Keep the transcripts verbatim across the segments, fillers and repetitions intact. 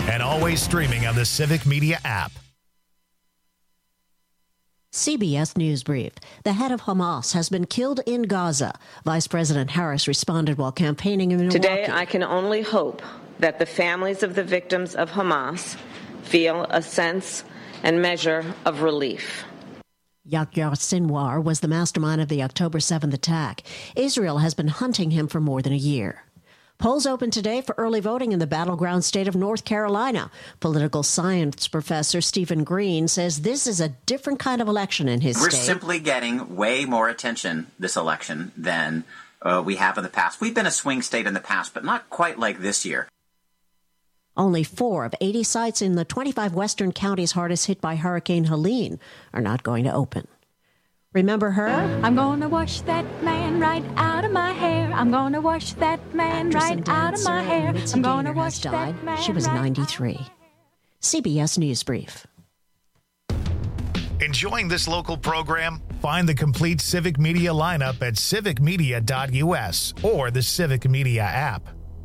and always streaming on the Civic Media app. C B S News Brief. The head of Hamas has been killed in Gaza. Vice President Harris responded while campaigning in Milwaukee. Today, I can only hope that the families of the victims of Hamas feel a sense and measure of relief. Yahya Sinwar was the mastermind of the October seventh attack. Israel has been hunting him for more than a year. Polls open today for early voting in the battleground state of North Carolina. Political science professor Stephen Green says this is a different kind of election in his We're state. We're simply getting way more attention this election than uh, we have in the past. We've been a swing state in the past, but not quite like this year. Only four of eighty sites in the twenty-five western counties hardest hit by Hurricane Helene are not going to open. Remember her? I'm going to wash that man right out of my hair. I'm going to wash that man Actress right out of my hair. Mitzi I'm going to Gaynor wash has died. that man She was right ninety-three. C B S News Brief. Enjoying this local program? Find the complete Civic Media lineup at civic media dot u s or the Civic Media app.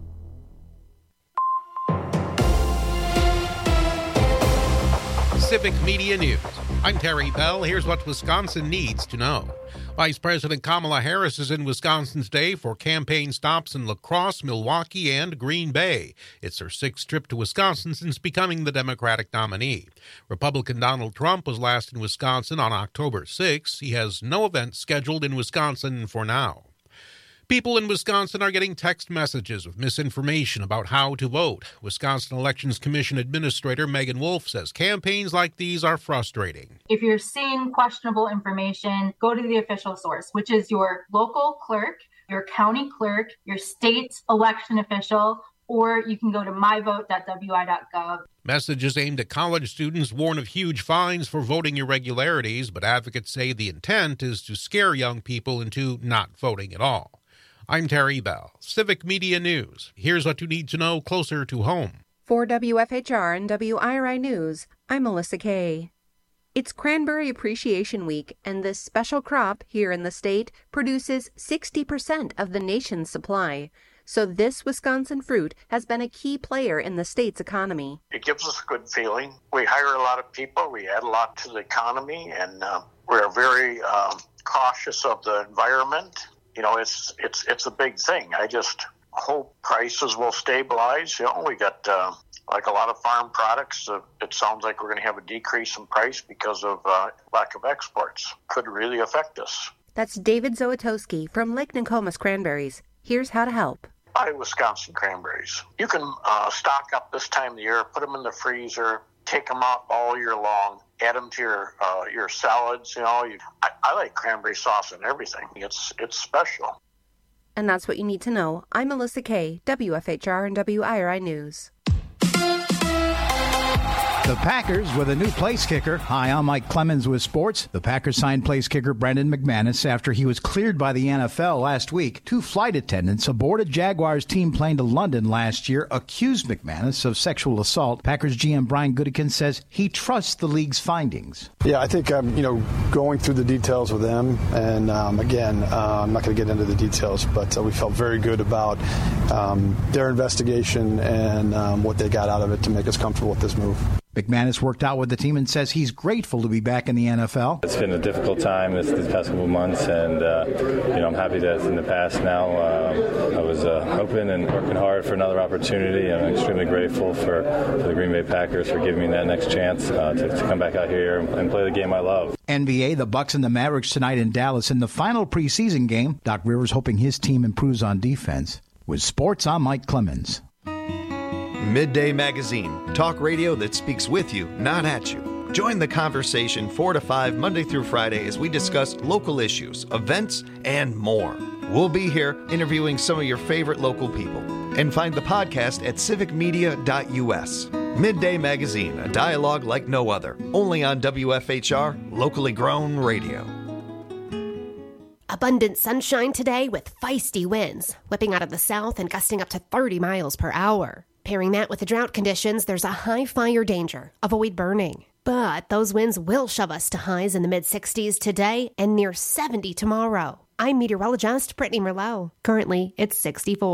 Civic Media News. I'm Terry Bell. Here's what Wisconsin needs to know. Vice President Kamala Harris is in Wisconsin today for campaign stops in La Crosse, Milwaukee, and Green Bay. It's her sixth trip to Wisconsin since becoming the Democratic nominee. Republican Donald Trump was last in Wisconsin on October sixth. He has no events scheduled in Wisconsin for now. People in Wisconsin are getting text messages with misinformation about how to vote. Wisconsin Elections Commission Administrator Megan Wolf says campaigns like these are frustrating. If you're seeing questionable information, go to the official source, which is your local clerk, your county clerk, your state election official, or you can go to my vote dot w i dot gov. Messages aimed at college students warn of huge fines for voting irregularities, but advocates say the intent is to scare young people into not voting at all. I'm Terry Bell, Civic Media News. Here's what you need to know closer to home. For W F H R and W I R I News, I'm Melissa Kay. It's Cranberry Appreciation Week, and this special crop here in the state produces sixty percent of the nation's supply. So this Wisconsin fruit has been a key player in the state's economy. It gives us a good feeling. We hire a lot of people. We add a lot to the economy, and uh, we're very uh, cautious of the environment. You know, it's it's it's a big thing. I just hope prices will stabilize. You know, we got uh, like a lot of farm products. Uh, it sounds like we're going to have a decrease in price because of uh, lack of exports. Could really affect us. That's David Zowatowski from Lake Nokomis Cranberries. Here's how to help. Buy Wisconsin cranberries. You can uh, stock up this time of the year, put them in the freezer, take them out all year long. Add them to your uh, your salads. You know, you, I, I like cranberry sauce and everything. It's it's special. And that's what you need to know. I'm Melissa Kay, W F H R and W I R I News. The Packers with a new place kicker. Hi, I'm Mike Clemens with sports. The Packers signed place kicker Brendan McManus after he was cleared by the N F L last week. Two flight attendants aboard a Jaguars team plane to London last year accused McManus of sexual assault. Packers G M Brian Gutekunst says he trusts the league's findings. Yeah, I think I'm, you know, going through the details with them, and um, again, uh, I'm not going to get into the details, but uh, we felt very good about um, their investigation and um, what they got out of it to make us comfortable with this move. McManus worked out with the team and says he's grateful to be back in the N F L. It's been a difficult time this, this past couple of months, and uh, you know I'm happy that it's in the past now. Uh, I was uh, hoping and working hard for another opportunity. I'm extremely grateful for, for the Green Bay Packers for giving me that next chance uh, to, to come back out here and play the game I love. N B A, the Bucks and the Mavericks tonight in Dallas in the final preseason game. Doc Rivers hoping his team improves on defense. With sports, I'm Mike Clemens. Midday Magazine, talk radio that speaks with you, not at you. Join the conversation four to five Monday through Friday as we discuss local issues, events, and more. We'll be here interviewing some of your favorite local people. And find the podcast at civic media dot u s. Midday Magazine, a dialogue like no other. Only on W F H R, locally grown radio. Abundant sunshine today with feisty winds, whipping out of the south and gusting up to thirty miles per hour. Pairing that with the drought conditions, there's a high fire danger. Avoid burning. But those winds will shove us to highs in the mid sixties today and near seventy tomorrow. I'm meteorologist Brittany Merlot. Currently, it's sixty-four.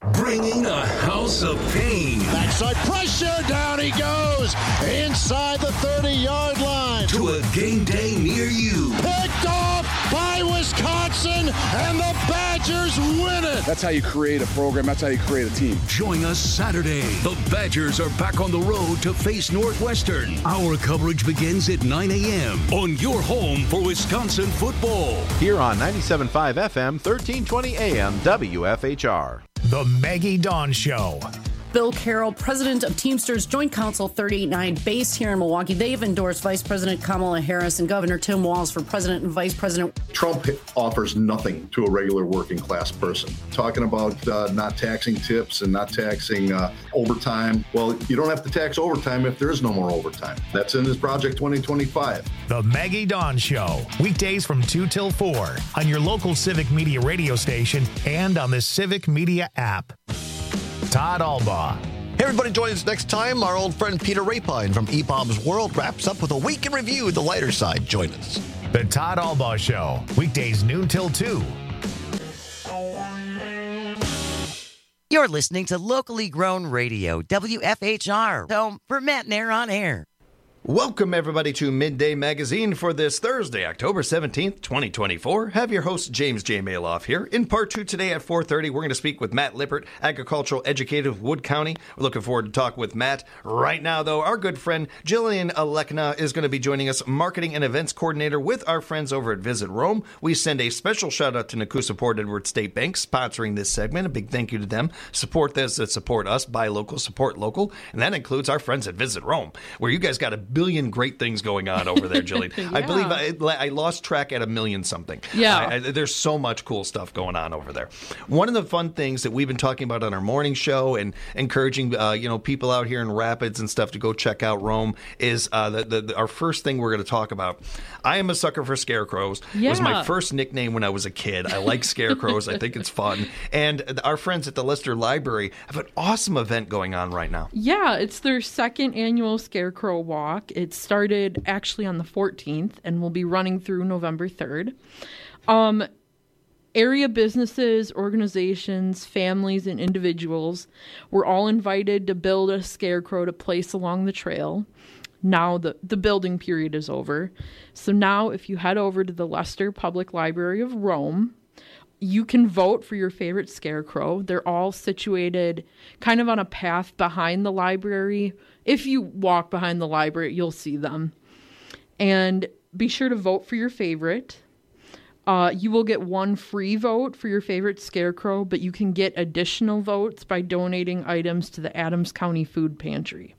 Bringing a house of pain. Backside pressure, down he goes, inside the thirty-yard line. To a game day near you. Picked off by Wisconsin, and the Badgers win it. That's how you create a program. That's how you create a team. Join us Saturday. The Badgers are back on the road to face Northwestern. Our coverage begins at nine a.m. on your home for Wisconsin football. Here on ninety-seven point five F M, thirteen twenty A M, W F H R. The Maggie Dawn Show. Bill Carroll, president of Teamsters Joint Council thirty-eight nine, based here in Milwaukee. They've endorsed Vice President Kamala Harris and Governor Tim Walz for president and vice president. Trump offers nothing to a regular working class person. Talking about uh, not taxing tips and not taxing uh, overtime. Well, you don't have to tax overtime if there is no more overtime. That's in his Project twenty twenty-five. The Maggie Dawn Show. Weekdays from two till four on your local Civic Media radio station and on the Civic Media app. Todd Albaugh. Hey, everybody, join us next time. Our old friend Peter Rapine from E B O B's World wraps up with a week in review, the lighter side. Join us. The Todd Albaugh Show. Weekdays noon till two. You're listening to locally grown radio, W F H R, home for Matt Nair on air. Welcome, everybody, to Midday Magazine for this Thursday, October seventeenth, twenty twenty-four. Have your host, James J. Maloff, here. In part two today at four thirty, we're going to speak with Matt Lippert, agricultural educator of Wood County. We're looking forward to talk with Matt. Right now, though, our good friend Jillian Alekna is going to be joining us, marketing and events coordinator with our friends over at Visit Rome. We send a special shout-out to Nakusa Port Edward State Bank, sponsoring this segment. A big thank you to them. Support this that support us, buy local, support local. And that includes our friends at Visit Rome, where you guys got a billion great things going on over there, Jillian. yeah. I believe I, I lost track at a million something. Yeah. I, I, there's so much cool stuff going on over there. One of the fun things that we've been talking about on our morning show and encouraging uh, you know people out here in Rapids and stuff to go check out Rome is uh, the, the, the, our first thing we're going to talk about. I am a sucker for scarecrows. Yeah. It was my first nickname when I was a kid. I like scarecrows. I think it's fun. And our friends at the Lister Library have an awesome event going on right now. Yeah, it's their second annual Scarecrow Walk. It's started actually on the fourteenth and will be running through November third. Um, area businesses, organizations, families, and individuals were all invited to build a scarecrow to place along the trail. Now the, the building period is over. So now if you head over to the Leicester Public Library of Rome, you can vote for your favorite scarecrow. They're all situated kind of on a path behind the library. If you walk behind the library, you'll see them. And be sure to vote for your favorite. Uh, you will get one free vote for your favorite scarecrow, but you can get additional votes by donating items to the Adams County Food Pantry.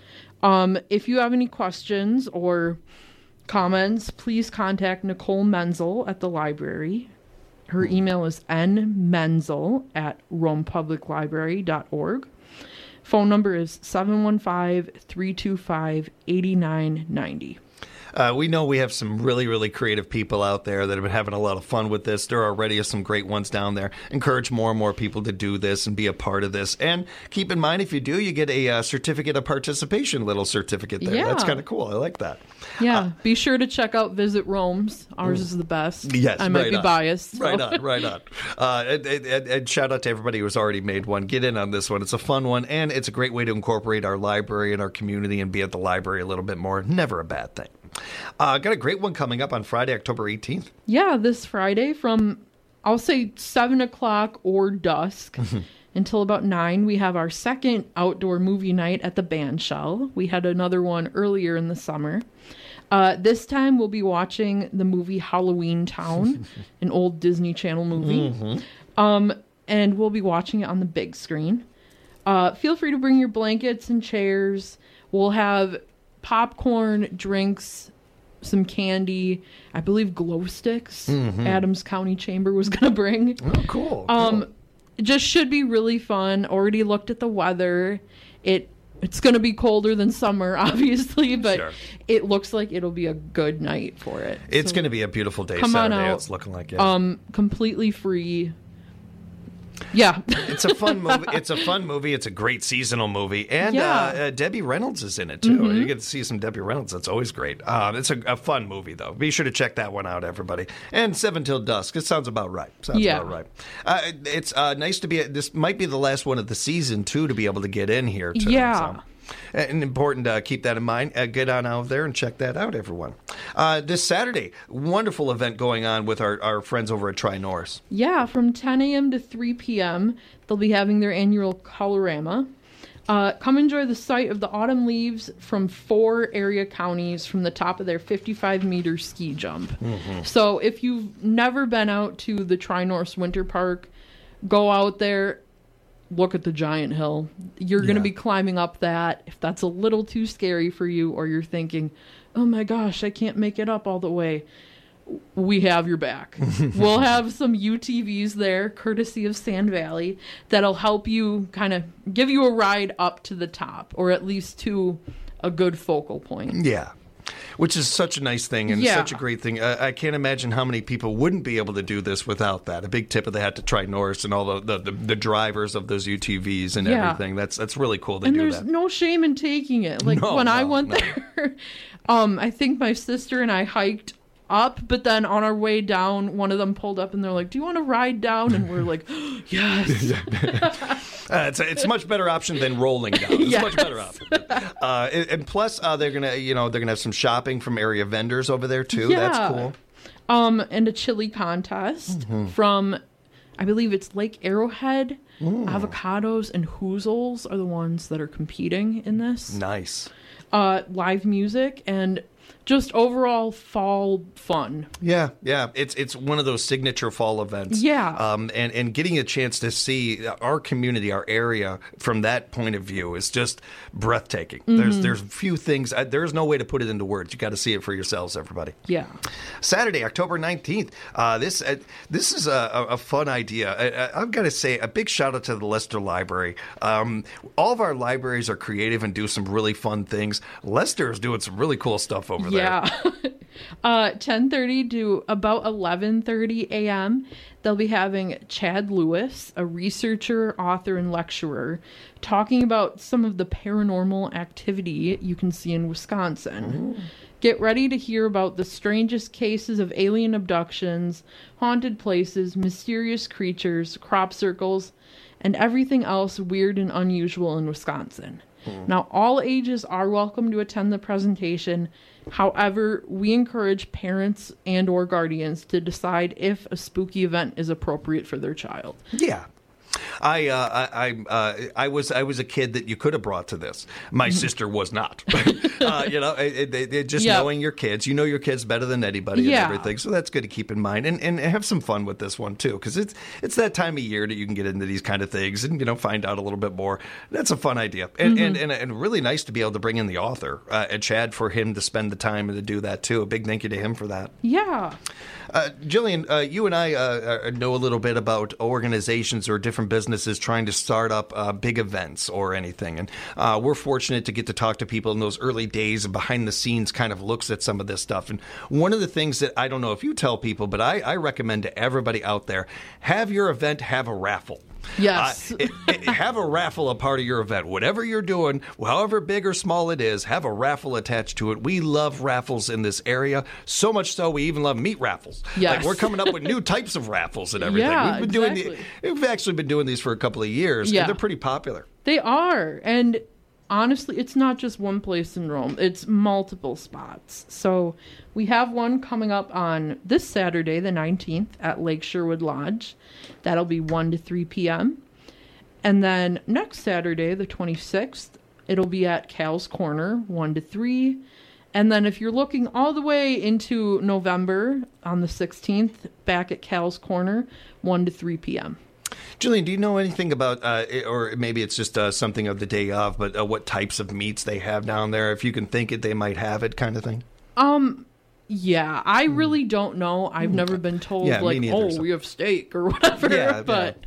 Um, if you have any questions or comments, please contact Nicole Menzel at the library. Her email is nmenzel at romepubliclibrary dot org. Phone number is seven one five, three two five, eight nine nine zero. Uh, we know we have some really, really creative people out there that have been having a lot of fun with this. There already are some great ones down there. Encourage more and more people to do this and be a part of this. And keep in mind, if you do, you get a uh, certificate of participation, little certificate there. Yeah. That's kind of cool. I like that. Yeah, Uh, be sure to check out Visit Rome's. Ours is the best. Yes, I might right be on. biased. so. Right on, right on. Uh, and, and, and shout out to everybody who's already made one. Get in on this one. It's a fun one, and it's a great way to incorporate our library and our community and be at the library a little bit more. Never a bad thing. Uh, got a great one coming up on Friday, October eighteenth. Yeah, this Friday from, I'll say seven o'clock or dusk until about nine, we have our second outdoor movie night at the Bandshell. We had another one earlier in the summer. Uh, this time we'll be watching the movie Halloween Town, an old Disney Channel movie. Mm-hmm. Um, and we'll be watching it on the big screen. Uh, feel free to bring your blankets and chairs. We'll have popcorn, drinks, some candy, I believe glow sticks. Mhm. Adams County Chamber was going to bring. Oh, cool. Um, cool. It just should be really fun. Already looked at the weather. It It's going to be colder than summer, obviously, but Sure. it looks like it'll be a good night for it. It's So going to be a beautiful day come on Saturday. out. It's looking like it. Um, completely free. Yeah. It's a fun movie. It's a fun movie. It's a great seasonal movie. And Yeah. uh, uh, Debbie Reynolds is in it, too. Mhm. You get to see some Debbie Reynolds. That's always great. Um, it's a, a fun movie, though. Be sure to check that one out, everybody. And Seven Till Dusk. It sounds about right. Sounds Yeah. about right. Uh, it's uh, nice to be, this might be the last one of the season, too, to be able to get in here, too. Yeah. So. And important to keep that in mind. Uh, get on out there and check that out, everyone. Uh, this Saturday, wonderful event going on with our, our friends over at Tri-Norris. Yeah, from ten a.m. to three p.m., they'll be having their annual Colorama. Uh, come enjoy the sight of the autumn leaves from four area counties from the top of their fifty-five meter ski jump. Mhm. So if you've never been out to the Tri-Norris Winter Park, go out there. Look at the giant hill. You're going to Yeah. be climbing up that. If that's a little too scary for you, or you're thinking, oh my gosh, I can't make it up all the way, we have your back. We'll have some U T Vs there, courtesy of Sand Valley, that'll help you kind of give you a ride up to the top, or at least to a good focal point. Yeah. Which is such a nice thing and Yeah. such a great thing. Uh, I can't imagine how many people wouldn't be able to do this without that. A big tip of the hat to Tri-Norris and all the, the, the, the drivers of those U T Vs and Yeah. everything. That's that's really cool they And do there's that. no shame in taking it. Like No, when I no, went no. there, um, I think my sister and I hiked up, but then on our way down, one of them pulled up and they're like, "Do you want to ride down?" And we're like, "Yes." Uh, it's, a, it's a much better option than rolling down. It's Yes. a much better option. Uh, and, and plus, uh, they're gonna, you know, they're gonna have some shopping from area vendors over there too. That's Yeah. cool. Um, and a chili contest Mhm. from, I believe it's Lake Arrowhead. Ooh. Avocados and Hoozles are the ones that are competing in this. Nice. Uh, live music and just overall fall fun. Yeah, yeah. It's it's one of those signature fall events. Yeah. Um, and, and getting a chance to see our community, our area from that point of view is just breathtaking. There's Mhm. there's few things, uh, there's no way to put it into words. You got to see it for yourselves, everybody. Yeah. Saturday, October nineteenth. Uh, this uh, this is a, a a fun idea. I, I- I've got to say a big shout out to the Leicester Library. Um, all of our libraries are creative and do some really fun things. Leicester is doing some really cool stuff over there. Yeah. uh, ten thirty to about eleven thirty a.m. They'll be having Chad Lewis, a researcher, author, and lecturer, talking about some of the paranormal activity you can see in Wisconsin. Get ready to hear about the strangest cases of alien abductions, haunted places, mysterious creatures, crop circles, and everything else weird and unusual in Wisconsin. Now, all ages are welcome to attend the presentation. However, we encourage parents and or guardians to decide if a spooky event is appropriate for their child. Yeah. I uh, I I, uh, I was I was a kid that you could have brought to this. My sister was not. uh, you know, it, it, it, just Yep. knowing your kids, you know your kids better than anybody Yeah. and everything. So that's good to keep in mind and, and have some fun with this one too, because it's it's that time of year that you can get into these kind of things and you know find out a little bit more. That's a fun idea and Mhm. and, and and really nice to be able to bring in the author uh, and Chad for him to spend the time and to do that too. A big thank you to him for that. Yeah. Uh, Jillian, uh, you and I uh, uh, know a little bit about organizations or different businesses trying to start up uh, big events or anything. And uh, we're fortunate to get to talk to people in those early days and behind the scenes kind of looks at some of this stuff. And one of the things that I don't know if you tell people, but I, I recommend to everybody out there, have your event have a raffle. Yes. Uh, it, it, have a raffle a part of your event. Whatever you're doing, however big or small it is, have a raffle attached to it. We love raffles in this area, so much so we even love meat raffles. Yes. Like we're coming up with new types of raffles and everything. Yeah, we've been doing exactly. the, we've actually been doing these for a couple of years, Yeah. and they're pretty popular. They are. And honestly, it's not just one place in Rome, it's multiple spots. So we have one coming up on this Saturday, the nineteenth, at Lake Sherwood Lodge. That'll be one to three p.m. And then next Saturday, the twenty-sixth, it'll be at Cal's Corner, one to three. And then if you're looking all the way into November, on the sixteenth, back at Cal's Corner, one to three p.m. Julian, do you know anything about, uh, or maybe it's just uh, something of the day of, but uh, what types of meats they have down there? If you can think it, they might have it, kind of thing. Um, yeah, I really don't know. I've never been told, Yeah, me like, neither, oh, so- we have steak or whatever. Yeah, but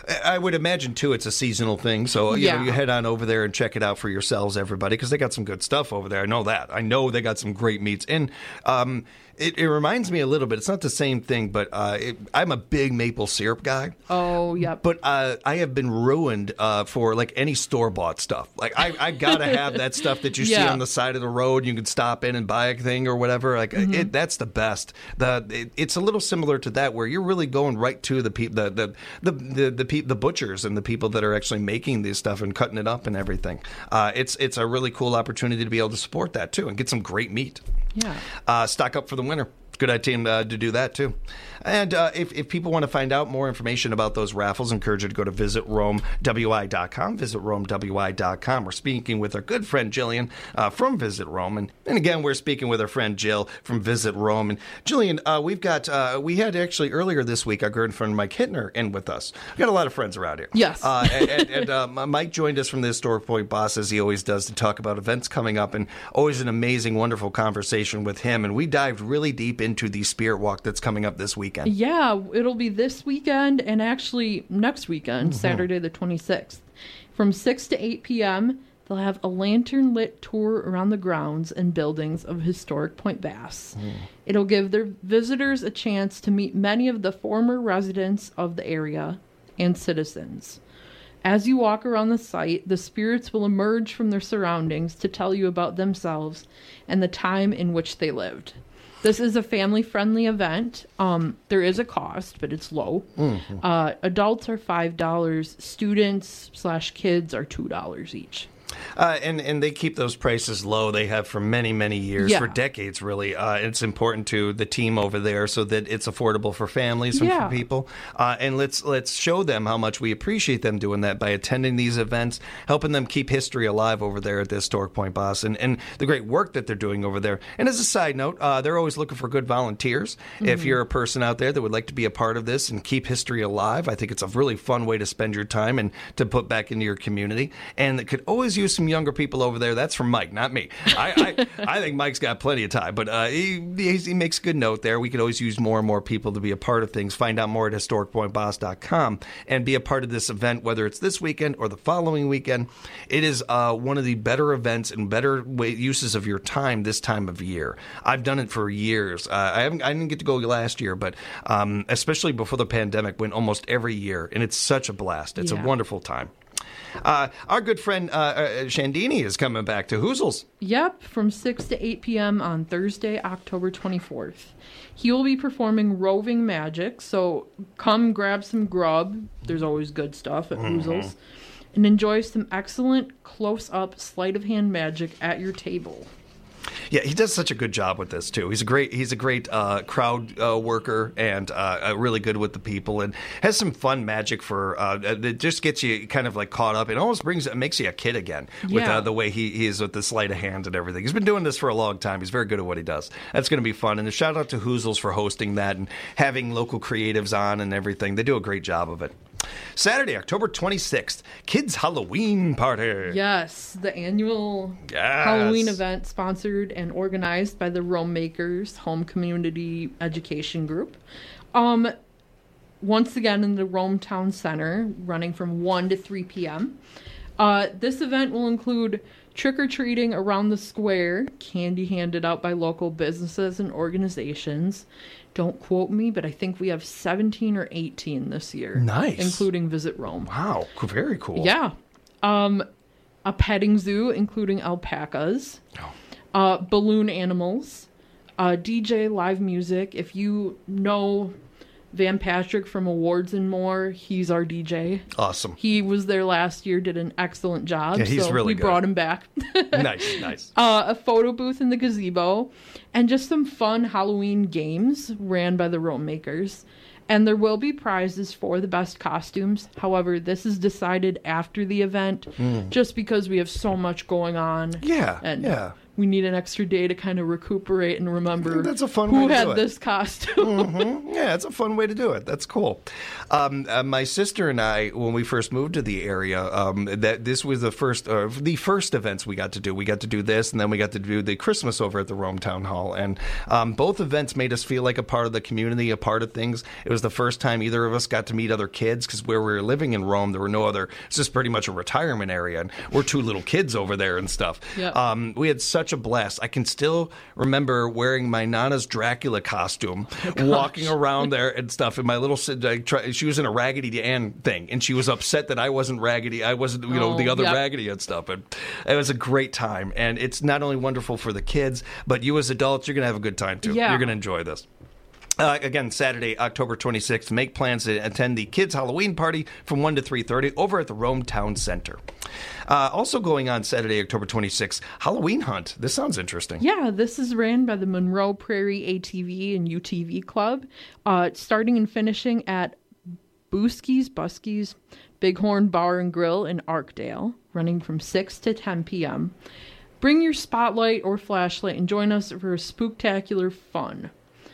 I would imagine, too, it's a seasonal thing. So, you Yeah. know, you head on over there and check it out for yourselves, everybody, because they got some good stuff over there. I know that. I know they got some great meats. And um, it, it reminds me a little bit. It's not the same thing, but uh, it, I'm a big maple syrup guy. Oh, yep. But uh, I have been ruined uh, for, like, any store-bought stuff. Like, I, I got to have that stuff that you see Yeah. on the side of the road. You can stop in and buy a thing or whatever. Like, Mhm. it, that's the best. The it, It's a little similar to that, where you're really going right to the pe- the the the the, the, pe- the butchers and the people that are actually making this stuff and cutting it up and everything. Uh, it's it's a really cool opportunity to be able to support that too and get some great meat. Yeah. Uh, stock up for the winter. Good idea uh, to do that, too. And uh, if, if people want to find out more information about those raffles, I encourage you to go to visit rome w i dot com, visit rome w i dot com. We're speaking with our good friend Jillian uh, from Visit Rome. And, and again, we're speaking with our friend Jill from Visit Rome. And Jillian, uh, we've got, uh, we had actually earlier this week our good friend Mike Hittner in with us. We've got a lot of friends around here. Yes. Uh, and and, and uh, Mike joined us from the Historic Point Boss, as he always does, to talk about events coming up. And always an amazing, wonderful conversation with him. And we dived really deep into the Spirit Walk that's coming up this weekend. Yeah, it'll be this weekend and actually next weekend, Mhm. Saturday the twenty-sixth. From six to eight p.m., they'll have a lantern-lit tour around the grounds and buildings of Historic Point Bass. Mm. It'll give their visitors a chance to meet many of the former residents of the area and citizens. As you walk around the site, the spirits will emerge from their surroundings to tell you about themselves and the time in which they lived. This is a family-friendly event. Um, there is a cost, but it's low. Mhm. Uh, adults are five dollars. Students slash kids are two dollars each. Uh, and, and they keep those prices low. They have for many, many years, Yeah. for decades, really. Uh, it's important to the team over there so that it's affordable for families and Yeah. for people. Uh, and let's let's show them how much we appreciate them doing that by attending these events, helping them keep history alive over there at the Historic Point Boss, and, and the great work that they're doing over there. And as a side note, uh, they're always looking for good volunteers. If Mhm. you're a person out there that would like to be a part of this and keep history alive, I think it's a really fun way to spend your time and to put back into your community. And it could always use some younger people over there. That's from Mike, not me. I I, I think Mike's got plenty of time, but uh, he, he he makes a good note there. We could always use more and more people to be a part of things. Find out more at historic point boss dot com and be a part of this event, whether it's this weekend or the following weekend. It is uh, one of the better events and better way, uses of your time this time of year. I've done it for years. Uh, I haven't. I didn't get to go last year, but um, especially before the pandemic, went almost every year, and it's such a blast. It's Yeah. a wonderful time. Uh, our good friend uh, uh, Shandini is coming back to Hoozles. Yep, from six to eight p.m. on Thursday, October twenty-fourth. He will be performing roving magic, so come grab some grub. There's always good stuff at Mhm. Hoozles. And enjoy some excellent close-up sleight-of-hand magic at your table. Yeah, he does such a good job with this too. He's a great he's a great uh, crowd uh, worker and uh, really good with the people, and has some fun magic for uh, that just gets you kind of like caught up. It almost brings it makes you a kid again with Yeah. uh, the way he, he is with the sleight of hand and everything. He's been doing this for a long time. He's very good at what he does. That's going to be fun. And a shout out to Hoozles for hosting that and having local creatives on and everything. They do a great job of it. Saturday, October twenty-sixth, Kids Halloween Party. Yes, the annual Yes. Halloween event sponsored and organized by the Rome Makers Home Community Education Group. Um, once again in the Rome Town Center, running from one to three p.m. Uh, this event will include trick-or-treating around the square, candy handed out by local businesses and organizations. Don't quote me, but I think we have seventeen or eighteen this year. Nice. Including Visit Rome. Wow, cool, very cool. Yeah. Um, a petting zoo, including alpacas. Uh, balloon animals. Uh, D J live music. If you know Van Patrick from Awards and More, he's our D J. Awesome. He was there last year, did an excellent job. Yeah, he's so really we good. brought him back. Nice, nice. Uh, a photo booth in the gazebo, and just some fun Halloween games ran by the Rome Makers. And there will be prizes for the best costumes. However, this is decided after the event, Mm. just because we have so much going on. Yeah, and yeah. we need an extra day to kind of recuperate and remember That's a fun who way to had do it. this costume. Mm-hmm. Yeah, it's a fun way to do it. That's cool. Um, uh, my sister and I, when we first moved to the area, um, that this was the first, uh, the first events we got to do. We got to do this, and then we got to do the Christmas over at the Rome Town Hall. And um, both events made us feel like a part of the community, a part of things. It was the first time either of us got to meet other kids, because where we were living in Rome, there were no other. It's just pretty much a retirement area, and we're two little kids over there and stuff. Yeah. Um, we had such a blast. I can still remember wearing my Nana's Dracula costume, Oh, walking around there and stuff. And my little, I try, she was in a Raggedy Ann thing, and she was upset that I wasn't Raggedy. I wasn't, you know, Oh, the other yep. Raggedy and stuff. And it was a great time. And it's not only wonderful for the kids, but you as adults, you're going to have a good time too. Yeah. You're going to enjoy this. Uh, again, Saturday, October twenty-sixth, make plans to attend the Kids Halloween Party from one to three thirty over at the Rome Town Center. Uh, also going on Saturday, October twenty-sixth, Halloween Hunt. This sounds interesting. Yeah, this is ran by the Monroe Prairie A T V and U T V Club, uh, starting and finishing at Booskies, Buskies, Bighorn Bar and Grill in Arkdale, running from six to ten p.m. Bring your spotlight or flashlight and join us for a spooktacular fun.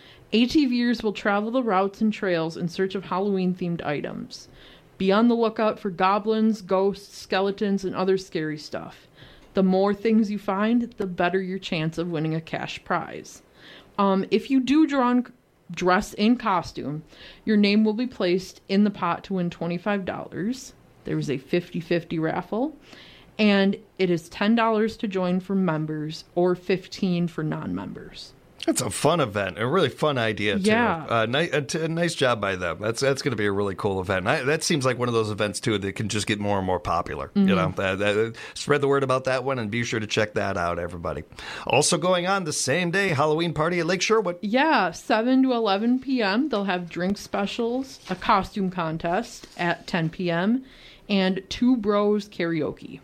ATVers will travel the routes and trails in search of Halloween-themed items. Be on the lookout for goblins, ghosts, skeletons, and other scary stuff. The more things you find, the better your chance of winning a cash prize. Um, if you do draw in, dress in costume, your name will be placed in the pot to win twenty-five dollars. There is a fifty-fifty raffle, and it is ten dollars to join for members or fifteen dollars for non-members. It's a fun event, a really fun idea, too. Yeah. Uh, ni- a, t- a nice job by them. That's that's going to be a really cool event. And I, that seems like one of those events, too, that can just get more and more popular. Mm-hmm. You know, that, that, spread the word about that one, and be sure to check that out, everybody. Also going on the same day, Halloween party at Lake Sherwood. Yeah, seven to eleven p.m. They'll have drink specials, a costume contest at ten p.m., and Two Bros karaoke.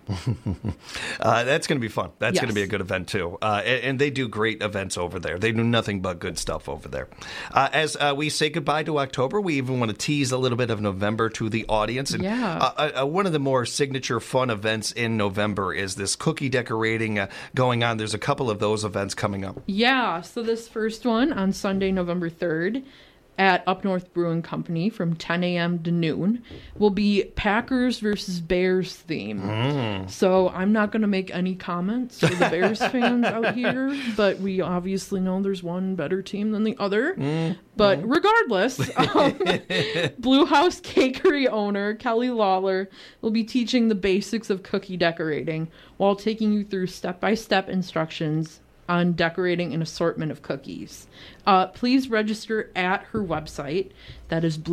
uh, that's going to be fun. That's Yes. going to be a good event, too. Uh, and, and they do great events over there. They do nothing but good stuff over there. Uh, as uh, we say goodbye to October, we even want to tease a little bit of November to the audience. And Yeah. uh, uh, one of the more signature fun events in November is this cookie decorating uh, going on. There's a couple of those events coming up. Yeah, so this first one on Sunday, November third, at Up North Brewing Company from ten a.m. to noon will be Packers versus Bears theme. Mm. So I'm not going to make any comments for the Bears fans out here, but we obviously know there's one better team than the other. Mm. But regardless, um, Blue House Cakery owner Kelly Lawler will be teaching the basics of cookie decorating while taking you through step-by-step instructions on decorating an assortment of cookies. Uh, please register at her website. That is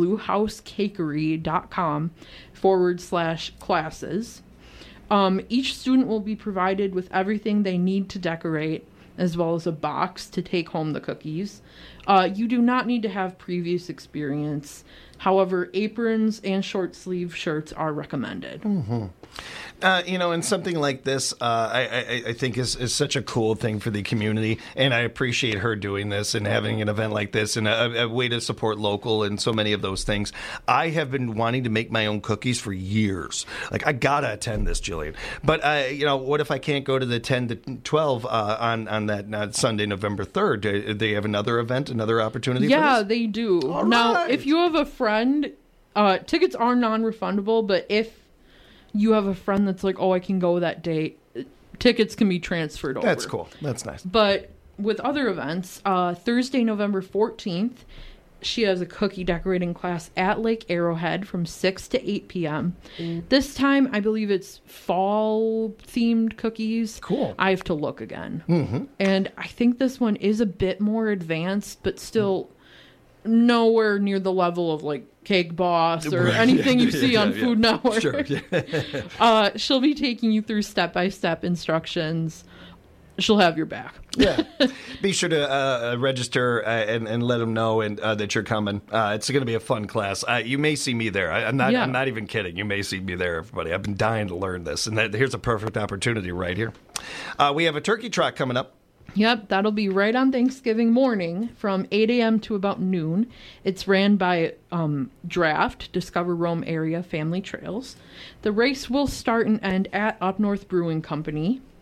bluehousecakery.com forward slash classes. Um, each student will be provided with everything they need to decorate, as well as a box to take home the cookies. Uh, you do not need to have previous experience. However, aprons and short sleeve shirts are recommended. Mm-hmm. Uh, you know, and something like this, uh, I, I, I think is, is such a cool thing for the community, and I appreciate her doing this and having an event like this and a, a way to support local and so many of those things. I have been wanting to make my own cookies for years. Like, I gotta attend this, Jillian. But, uh, you know, what if I can't go to the ten to twelve uh, on, on that uh, Sunday, November third? Do they have another event, another opportunity Yeah, for this? they do. All Now, right. if you have a friend, uh, tickets are non-refundable, but if you have a friend that's like, oh, I can go that day, tickets can be transferred over. That's cool. That's nice. But with other events, uh, Thursday, November fourteenth, she has a cookie decorating class at Lake Arrowhead from six to eight p.m. Mm. This time, I believe it's fall-themed cookies. Cool. I have to look again. Mm-hmm. And I think this one is a bit more advanced, but still nowhere near the level of, like, Cake Boss or Right. anything you Yeah, see yeah, on yeah. Food Network. Sure. Yeah. uh, she'll be taking you through step-by-step instructions. She'll have your back. Yeah. Be sure to uh, register uh, and, and let them know and uh, that you're coming. Uh, it's going to be a fun class. Uh, you may see me there. I, I'm not. Yeah. I'm not even kidding. You may see me there, everybody. I've been dying to learn this, and that, here's a perfect opportunity right here. Uh, we have a turkey trot coming up. Yep, that'll be right on Thanksgiving morning from eight a.m. to about noon. It's ran by um, Draft, Discover Rome Area Family Trails. The race will start and end at Up North Brewing Company.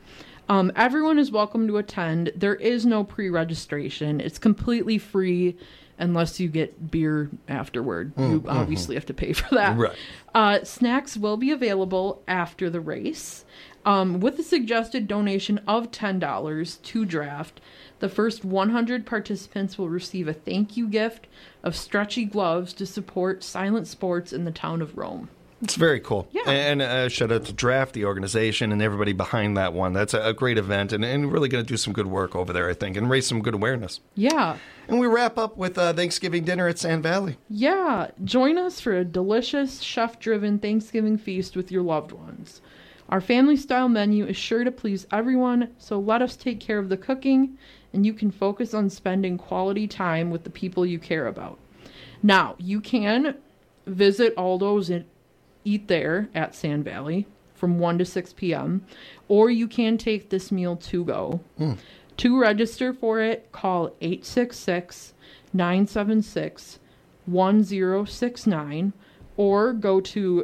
Um, everyone is welcome to attend. There is no pre-registration. It's completely free unless you get beer afterward. Mm, you obviously mm-hmm. have to pay for that. Right. Uh, snacks will be available after the race. Um, with a suggested donation of ten dollars to draft, the first one hundred participants will receive a thank you gift of stretchy gloves to support silent sports in the town of Rome. It's very cool. Yeah. And uh, shout out to Draft, the organization, and everybody behind that one. That's a, a great event and, and really going to do some good work over there, I think, and raise some good awareness. Yeah. And we wrap up with uh, Thanksgiving dinner at Sand Valley. Yeah. Join us for a delicious, chef-driven Thanksgiving feast with your loved ones. Our family-style menu is sure to please everyone, so let us take care of the cooking, and you can focus on spending quality time with the people you care about. Now, you can visit Aldo's and eat there at Sand Valley from one to six p.m., or you can take this meal to go. Mm. To register for it, call eight six six, nine seven six, one zero six nine or go to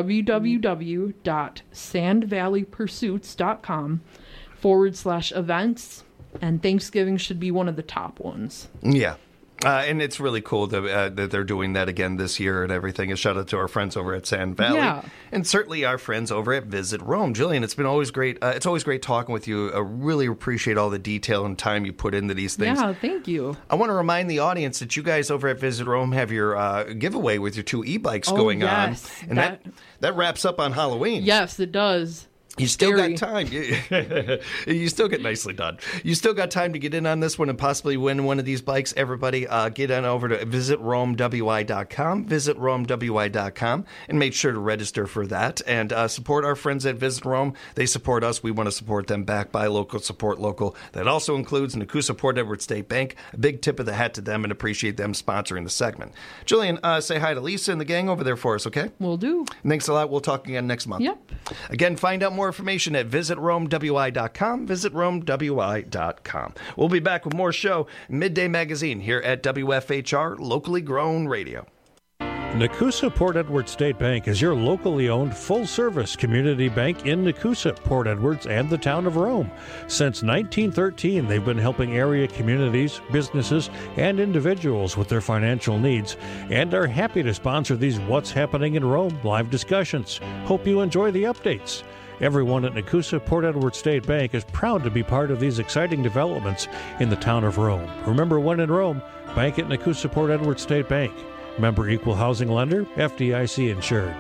www.sandvalleypursuits.com forward slash events, and Thanksgiving should be one of the top ones. Yeah. Uh, and it's really cool that, uh, that they're doing that again this year and everything. A shout out to our friends over at Sand Valley, yeah. and certainly our friends over at Visit Rome. Jillian, it's been always great. Uh, it's always great talking with you. I really appreciate all the detail and time you put into these things. Yeah, thank you. I want to remind the audience that you guys over at Visit Rome have your uh, giveaway with your two e-bikes oh, going yes. on, and that. that that wraps up on Halloween. Yes, it does. You still Scary. got time. You still get nicely done. You still got time to get in on this one and possibly win one of these bikes. Everybody, uh, get on over to visit rome w i dot com, visit rome w i dot com, and make sure to register for that. And uh, support our friends at Visit Rome. They support us. We want to support them. Back by local, support local. That also includes Nakusa Port Edward State Bank. A big tip of the hat to them and appreciate them sponsoring the segment. Jillian, uh, say hi to Lisa and the gang over there for us, okay? Will do. Thanks a lot. We'll talk again next month. Yep. Again, find out more information at visit rome w i dot com, visit rome w i dot com. We'll be back with more show, Midday Magazine, here at W F H R, locally grown radio. Nakusa Port Edward State Bank is your locally owned full-service community bank in Nakusa, Port Edwards, and the town of Rome. Since nineteen thirteen, they've been helping area communities, businesses, and individuals with their financial needs, and are happy to sponsor these What's Happening in Rome live discussions. Hope you enjoy the updates. Everyone at Nakusa Port Edward State Bank is proud to be part of these exciting developments in the town of Rome. Remember, when in Rome, bank at Nakusa Port Edward State Bank. Member Equal Housing Lender, F D I C insured.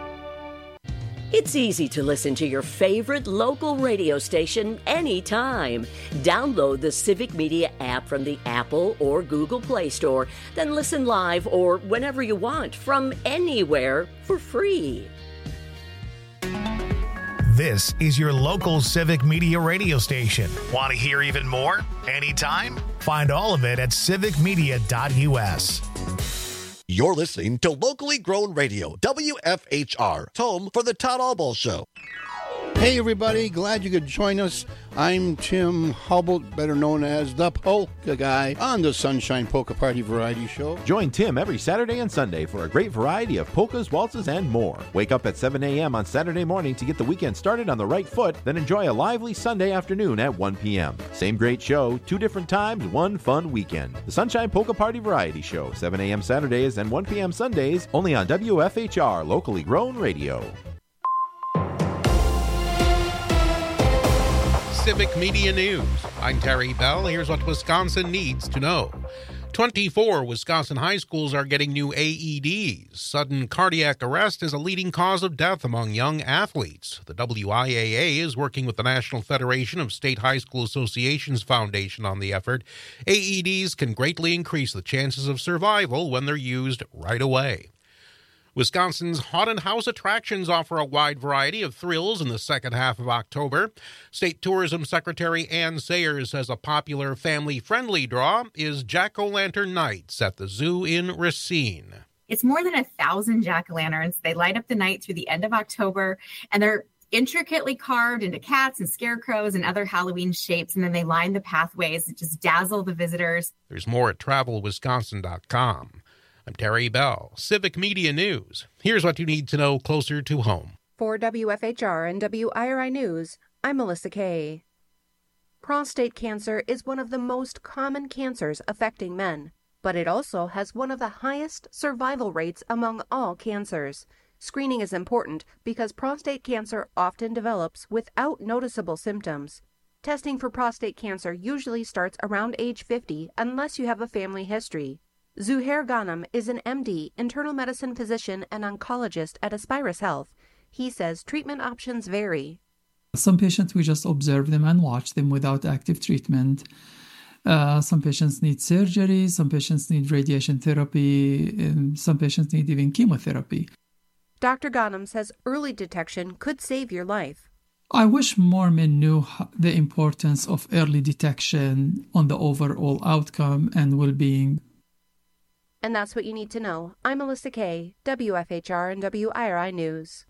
It's easy to listen to your favorite local radio station anytime. Download the Civic Media app from the Apple or Google Play Store, then listen live or whenever you want from anywhere for free. This is your local Civic Media radio station. Want to hear even more? Anytime? Find all of it at civic media dot u s. You're listening to Locally Grown Radio, W F H R, home for the Todd Albaugh Show. Hey, everybody. Glad you could join us. I'm Tim Hubble, better known as the Polka Guy, on the Sunshine Polka Party Variety Show. Join Tim every Saturday and Sunday for a great variety of polkas, waltzes, and more. Wake up at seven a.m. on Saturday morning to get the weekend started on the right foot, then enjoy a lively Sunday afternoon at one p.m. Same great show, two different times, one fun weekend. The Sunshine Polka Party Variety Show, seven a.m. Saturdays and one p.m. Sundays, only on W F H R, locally grown radio. Civic Media News. I'm Terry Bell. Here's what Wisconsin needs to know. twenty-four Wisconsin high schools are getting new A E Ds. Sudden cardiac arrest is a leading cause of death among young athletes. The W I A A is working with the National Federation of State High School Associations Foundation on the effort. A E Ds can greatly increase the chances of survival when they're used right away. Wisconsin's haunted house attractions offer a wide variety of thrills in the second half of October. State Tourism Secretary Ann Sayers says a popular family-friendly draw is Jack-O-Lantern Nights at the Zoo in Racine. It's more than a thousand jack-o'-lanterns. They light up the night through the end of October, and they're intricately carved into cats and scarecrows and other Halloween shapes, and then they line the pathways that just dazzle the visitors. There's more at travel wisconsin dot com. I'm Terry Bell, Civic Media News. Here's what you need to know closer to home. For W F H R and W I R I News, I'm Melissa Kay. Prostate cancer is one of the most common cancers affecting men, but it also has one of the highest survival rates among all cancers. Screening is important because prostate cancer often develops without noticeable symptoms. Testing for prostate cancer usually starts around age fifty unless you have a family history. Zuhair Ghanem is an M D, internal medicine physician and oncologist at Aspirus Health. He says treatment options vary. Some patients, we just observe them and watch them without active treatment. Uh, some patients need surgery, some patients need radiation therapy, and some patients need even chemotherapy. Doctor Ghanem says early detection could save your life. I wish more men knew the importance of early detection on the overall outcome and well-being. And that's what you need to know. I'm Melissa Kay, W F H R and W I R I News.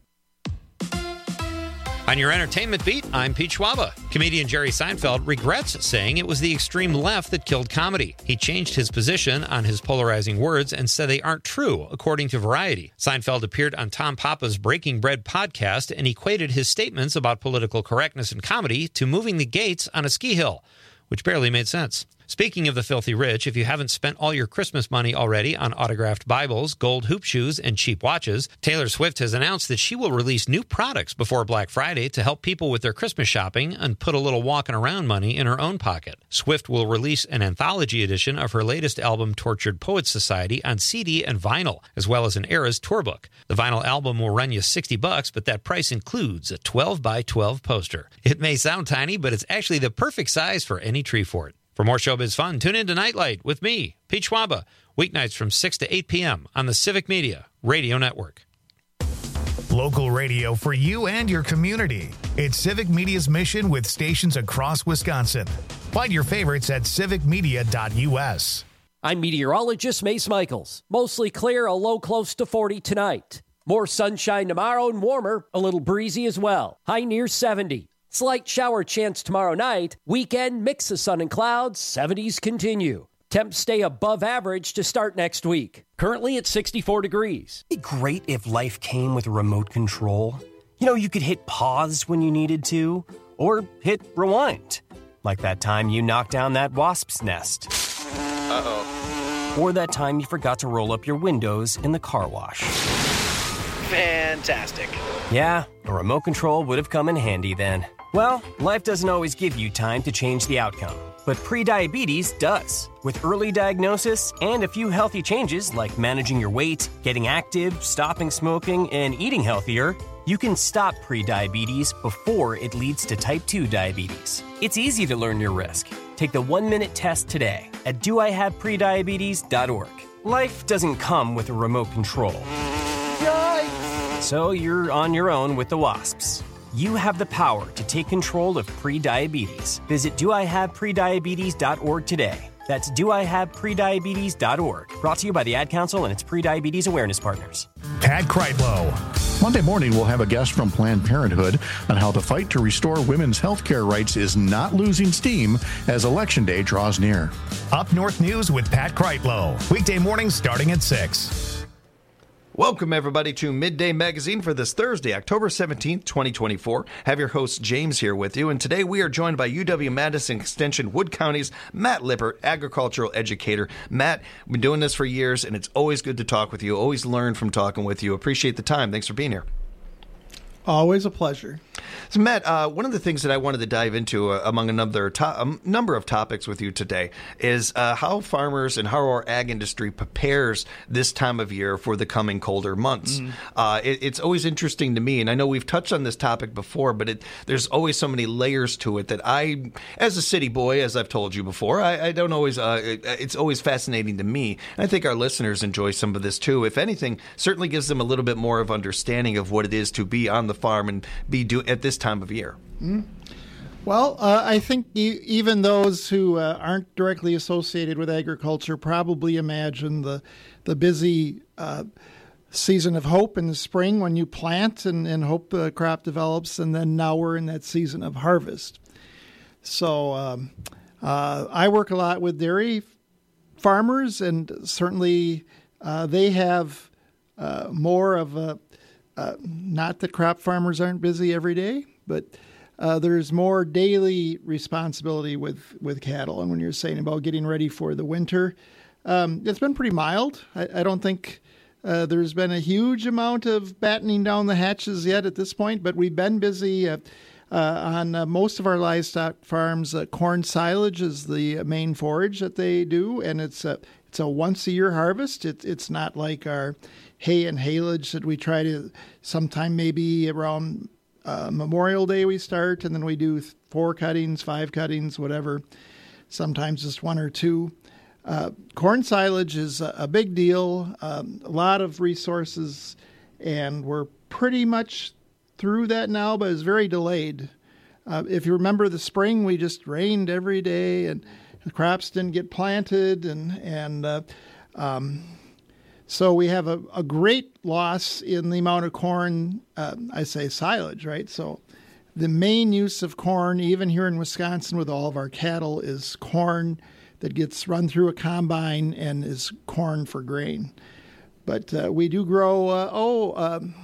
On your entertainment beat, I'm Pete Schwaba. Comedian Jerry Seinfeld regrets saying it was the extreme left that killed comedy. He changed his position on his polarizing words and said they aren't true, according to Variety. Seinfeld appeared on Tom Papa's Breaking Bread podcast and equated his statements about political correctness in comedy to moving the gates on a ski hill, which barely made sense. Speaking of the filthy rich, if you haven't spent all your Christmas money already on autographed Bibles, gold hoop shoes, and cheap watches, Taylor Swift has announced that she will release new products before Black Friday to help people with their Christmas shopping and put a little walking around money in her own pocket. Swift will release an anthology edition of her latest album, Tortured Poets Society, on C D and vinyl, as well as an Eras tour book. The vinyl album will run you sixty bucks, but that price includes a twelve by twelve poster. It may sound tiny, but it's actually the perfect size for any tree fort. For more showbiz fun, tune in to Nightlight with me, Pete Schwaba, weeknights from six to eight p.m. on the Civic Media Radio Network. Local radio for you and your community. It's Civic Media's mission with stations across Wisconsin. Find your favorites at civic media dot u s. I'm meteorologist Mace Michaels. Mostly clear, a low close to forty tonight. More sunshine tomorrow and warmer, a little breezy as well. High near seventy. Slight shower chance tomorrow night. Weekend, mix of sun and clouds. seventies continue. Temps stay above average to start next week. Currently at sixty-four degrees. It'd be great if life came with a remote control. You know, you could hit pause when you needed to, or hit rewind. Like that time you knocked down that wasp's nest. Uh-oh. Or that time you forgot to roll up your windows in the car wash. Fantastic. Yeah, a remote control would have come in handy then. Well, life doesn't always give you time to change the outcome, but prediabetes does. With early diagnosis and a few healthy changes like managing your weight, getting active, stopping smoking, and eating healthier, you can stop prediabetes before it leads to type two diabetes. It's easy to learn your risk. Take the one-minute test today at do I have prediabetes dot org. Life doesn't come with a remote control. Yikes! So you're on your own with the wasps. You have the power to take control of prediabetes. Visit do I have prediabetes dot org today. That's do I have prediabetes dot org. Brought to you by the Ad Council and its prediabetes awareness partners. Pat Kreitlow. Monday morning, we'll have a guest from Planned Parenthood on how the fight to restore women's health care rights is not losing steam as Election Day draws near. Up North News with Pat Kreitlow. Weekday mornings starting at six. Welcome, everybody, to Midday Magazine for this Thursday, October seventeenth, twenty twenty-four. Have your host, James, here with you. And today we are joined by U W-Madison Extension Wood County's Matt Lippert, agricultural educator. Matt, we've been doing this for years, and it's always good to talk with you. Always learn from talking with you. Appreciate the time. Thanks for being here. Always a pleasure. So, Matt, uh, one of the things that I wanted to dive into uh, among a number, to- a number of topics with you today is uh, how farmers and how our ag industry prepares this time of year for the coming colder months. Mm. Uh, it, it's always interesting to me, and I know we've touched on this topic before, but it, there's always so many layers to it that I, as a city boy, as I've told you before, I, I don't always, uh, it, it's always fascinating to me. And I think our listeners enjoy some of this too. If anything, certainly gives them a little bit more of understanding of what it is to be on the farm and be do at this time of year. Mm. Well, uh, I think e- even those who uh, aren't directly associated with agriculture probably imagine the the busy uh, season of hope in the spring when you plant and, and hope the crop develops, and then now we're in that season of harvest. So um, uh, I work a lot with dairy farmers, and certainly uh, they have uh, more of a Uh, not that crop farmers aren't busy every day, but uh, there's more daily responsibility with, with cattle. And when you're saying about getting ready for the winter, um, it's been pretty mild. I, I don't think uh, there's been a huge amount of battening down the hatches yet at this point, but we've been busy uh, uh, on uh, most of our livestock farms. Uh, corn silage is the main forage that they do, and it's a, it's a once-a-year harvest. It, it's not like our hay and haylage that we try to sometime maybe around uh, Memorial Day we start, and then we do four cuttings, five cuttings, whatever, sometimes just one or two. Uh, corn silage is a, a big deal, um, a lot of resources, and we're pretty much through that now, but it's very delayed. Uh, if you remember the spring, we just rained every day, and the crops didn't get planted, and, and uh, um, so we have a, a great loss in the amount of corn, uh, I say silage, right? So the main use of corn, even here in Wisconsin with all of our cattle, is corn that gets run through a combine and is corn for grain. But uh, we do grow, uh, oh, um,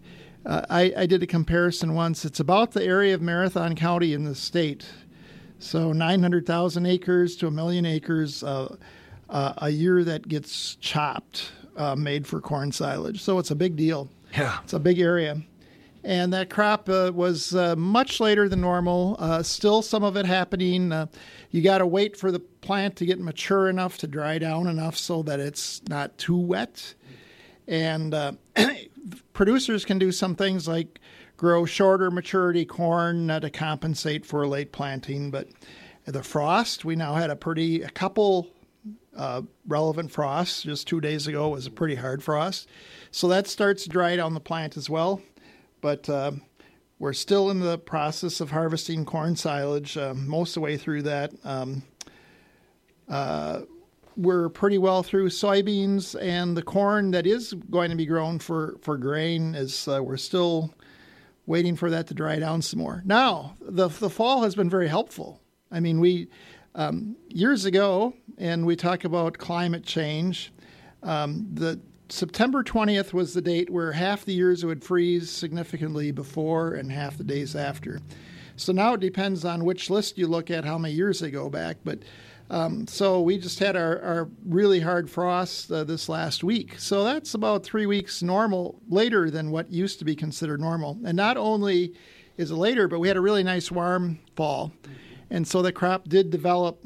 uh, I, I did a comparison once. It's about the area of Marathon County in the state. So nine hundred thousand acres to a million acres uh, uh, a year that gets chopped, uh, made for corn silage. So it's a big deal. Yeah. It's a big area. And that crop uh, was uh, much later than normal. Uh, still some of it happening. Uh, you got to wait for the plant to get mature enough to dry down enough so that it's not too wet. And uh, producers can do some things like grow shorter maturity corn uh, to compensate for late planting. But the frost, we now had a pretty, a couple uh, relevant frosts. Just two days ago was a pretty hard frost. So that starts to dry down the plant as well. But uh, we're still in the process of harvesting corn silage, uh, most of the way through that. Um, uh, we're pretty well through soybeans, and the corn that is going to be grown for, for grain is uh, we're still waiting for that to dry down some more. Now, the the fall has been very helpful. I mean, we um, years ago, and we talk about climate change, um, the September twentieth was the date where half the years would freeze significantly before and half the days after. So now it depends on which list you look at, how many years they go back. But um, so we just had our, our really hard frost uh, this last week. So that's about three weeks normal, later than what used to be considered normal. And not only is it later, but we had a really nice warm fall. And so the crop did develop,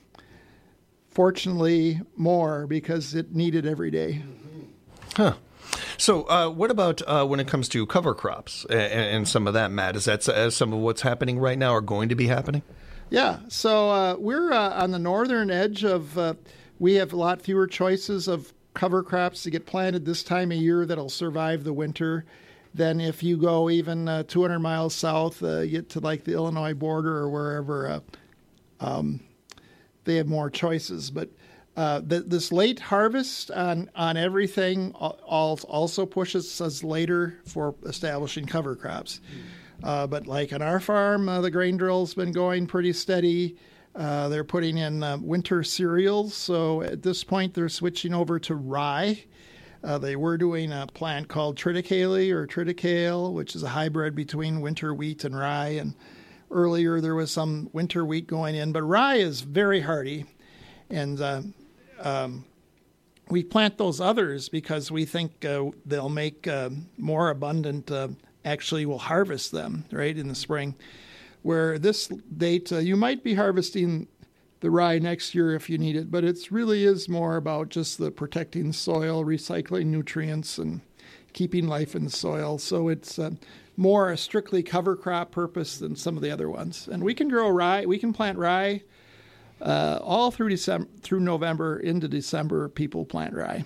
fortunately, more because it needed every day. Huh. So uh, what about uh, when it comes to cover crops and, and some of that, Matt? Is that uh, some of what's happening right now or going to be happening? Yeah. So uh, we're uh, on the northern edge of, uh, we have a lot fewer choices of cover crops to get planted this time of year that'll survive the winter than if you go even uh, two hundred miles south, uh, get to like the Illinois border or wherever. Uh, um, they have more choices. But Uh, the, this late harvest on, on everything all, also pushes us later for establishing cover crops. Uh, but like on our farm, uh, the grain drill's been going pretty steady. Uh, they're putting in uh, winter cereals. So at this point, they're switching over to rye. Uh, they were doing a plant called triticale or triticale, which is a hybrid between winter wheat and rye. And earlier there was some winter wheat going in. But rye is very hardy. And uh, Um, we plant those others because we think uh, they'll make uh, more abundant, uh, actually we'll harvest them, right, in the spring. Where this date, uh, you might be harvesting the rye next year if you need it, but it really is more about just the protecting soil, recycling nutrients, and keeping life in the soil. So it's uh, more a strictly cover crop purpose than some of the other ones. And we can grow rye, we can plant rye Uh, all through December, through November into December, people plant rye.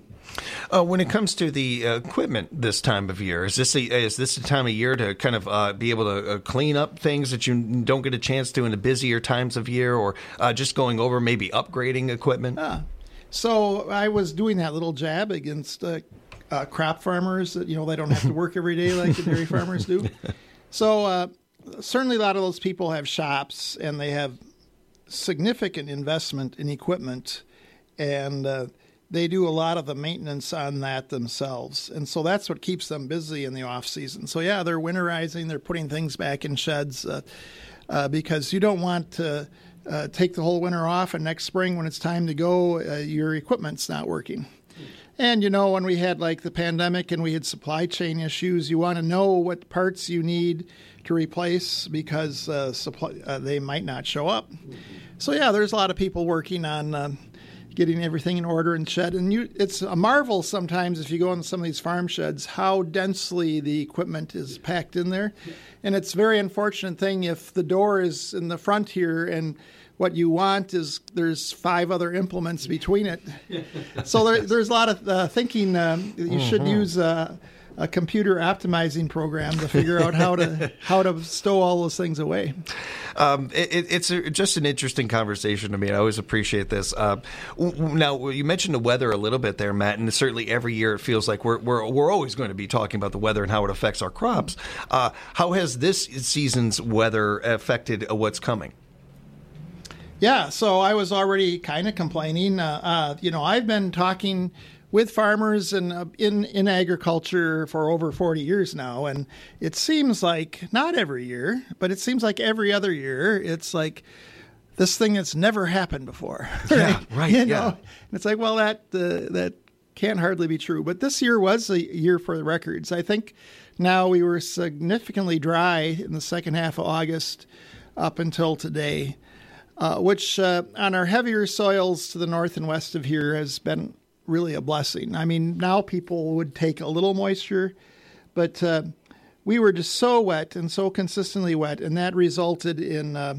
Uh, when it comes to the uh, equipment this time of year, is this a, is this the time of year to kind of uh, be able to uh, clean up things that you don't get a chance to in the busier times of year, or uh, just going over maybe upgrading equipment? Ah, so I was doing that little jab against uh, uh, crop farmers that, you know, they don't have to work every day like the dairy farmers do. So uh, certainly a lot of those people have shops and they have significant investment in equipment, and uh, they do a lot of the maintenance on that themselves. And so that's what keeps them busy in the off season. So yeah, they're winterizing, they're putting things back in sheds uh, uh, because you don't want to uh, take the whole winter off and next spring when it's time to go, uh, your equipment's not working. And, you know, when we had like the pandemic and we had supply chain issues, you want to know what parts you need to replace because uh, supply, uh, they might not show up. So yeah, there's a lot of people working on uh, getting everything in order and shed. And you, it's a marvel sometimes if you go in some of these farm sheds how densely the equipment is packed in there. And it's a very unfortunate thing if the door is in the front here and what you want is there's five other implements between it. So there, there's a lot of uh, thinking. Um, you mm-hmm. should use uh, a computer optimizing program to figure out how to how to stow all those things away. Um, it, it's a, just an interesting conversation to me. I always appreciate this. Uh, now, you mentioned the weather a little bit there, Matt, and certainly every year it feels like we're we're we're always going to be talking about the weather and how it affects our crops. Uh, how has this season's weather affected what's coming? Yeah, so I was already kind of complaining. Uh, uh, you know, I've been talking with farmers and uh, in in agriculture for over forty years now, and it seems like not every year, but it seems like every other year, it's like this thing that's never happened before. Right? Yeah, right. You yeah. know? And it's like, well, that uh, that can't hardly be true. But this year was a year for the records. I think now we were significantly dry in the second half of August up until today. Uh, which uh, on our heavier soils to the north and west of here has been really a blessing. I mean, now people would take a little moisture, but uh, we were just so wet and so consistently wet, and that resulted in, uh,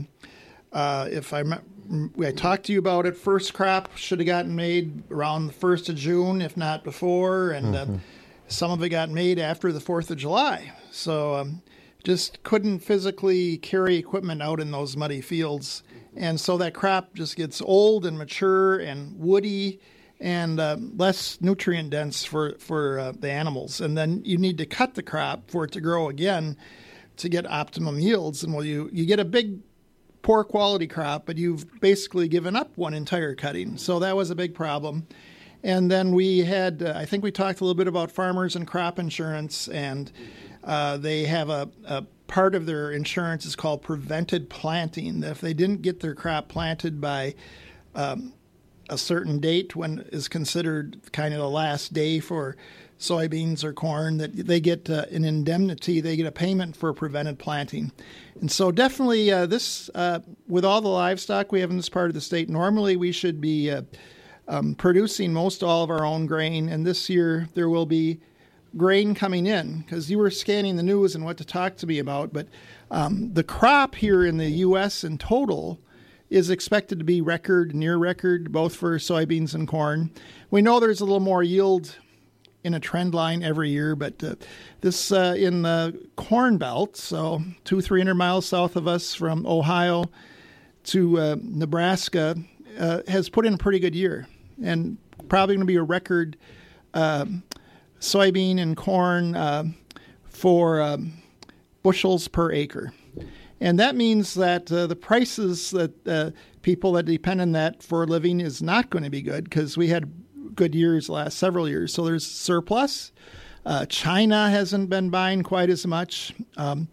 uh, if I, I talked to you about it, first crop should have gotten made around the first of June, if not before, and mm-hmm. uh, some of it got made after the fourth of July. So um, just couldn't physically carry equipment out in those muddy fields. And so that crop just gets old and mature and woody and uh, less nutrient dense for, for uh, the animals. And then you need to cut the crop for it to grow again to get optimum yields. And well, you, you get a big, poor quality crop, but you've basically given up one entire cutting. So that was a big problem. And then we had, uh, I think we talked a little bit about farmers and crop insurance, and uh, they have a, a part of their insurance is called prevented planting. If they didn't get their crop planted by um, a certain date, when is considered kind of the last day for soybeans or corn, that they get uh, an indemnity, they get a payment for prevented planting. And so definitely uh, this, uh, with all the livestock we have in this part of the state, normally we should be uh, um, producing most all of our own grain. And this year there will be grain coming in, because you were scanning the news and what to talk to me about, but um, the crop here in the U S in total is expected to be record, near record, both for soybeans and corn. We know there's a little more yield in a trend line every year, but uh, this uh, in the corn belt, so two, three hundred miles south of us from Ohio to uh, Nebraska, uh, has put in a pretty good year, and probably going to be a record uh, soybean and corn uh, for um, bushels per acre. And that means that uh, the prices that uh, people that depend on that for a living is not going to be good, because we had good years the last several years. So there's surplus. Uh, China hasn't been buying quite as much. Um,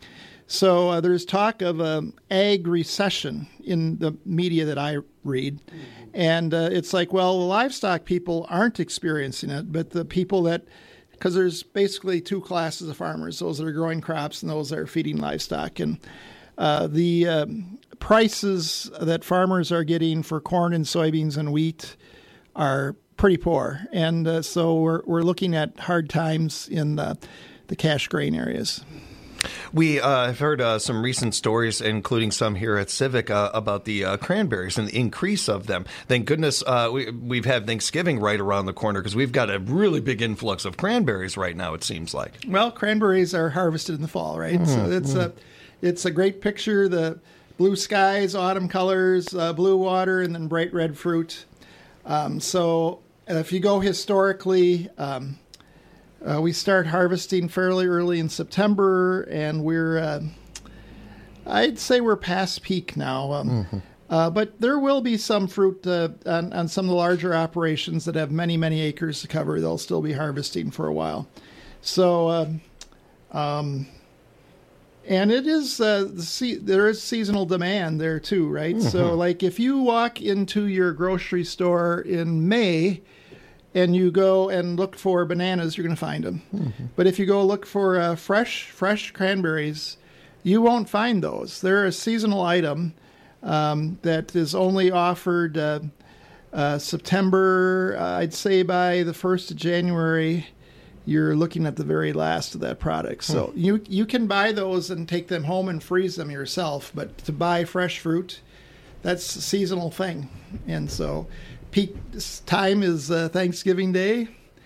so uh, there's talk of an ag recession in the media that I read. And uh, it's like, well, the livestock people aren't experiencing it, but the people that, because there's basically two classes of farmers, those that are growing crops and those that are feeding livestock. And uh, the um, prices that farmers are getting for corn and soybeans and wheat are pretty poor. And uh, so we're we're looking at hard times in the, the cash grain areas. We uh, have heard uh, some recent stories, including some here at Civic, uh, about the uh, cranberries and the increase of them. Thank goodness uh, we, we've had Thanksgiving right around the corner, because we've got a really big influx of cranberries right now, it seems like. Well, cranberries are harvested in the fall, right? Mm-hmm. So it's, mm-hmm. a, it's a great picture, the blue skies, autumn colors, uh, blue water, and then bright red fruit. Um, so if you go historically, um, Uh, we start harvesting fairly early in September, and we're, uh, I'd say we're past peak now. Um, mm-hmm. Uh, but there will be some fruit uh, on, on some of the larger operations that have many, many acres to cover. They'll still be harvesting for a while. So, uh, um, and it is, uh, the se- there is seasonal demand there too, right? Mm-hmm. So like if you walk into your grocery store in May and you go and look for bananas, you're going to find them. Mm-hmm. But if you go look for uh, fresh, fresh cranberries, you won't find those. They're a seasonal item. Um, that is only offered uh, uh, September, uh, I'd say by the first of January, you're looking at the very last of that product. So hmm. you you can buy those and take them home and freeze them yourself, but to buy fresh fruit, that's a seasonal thing. And so peak time is uh, Thanksgiving Day.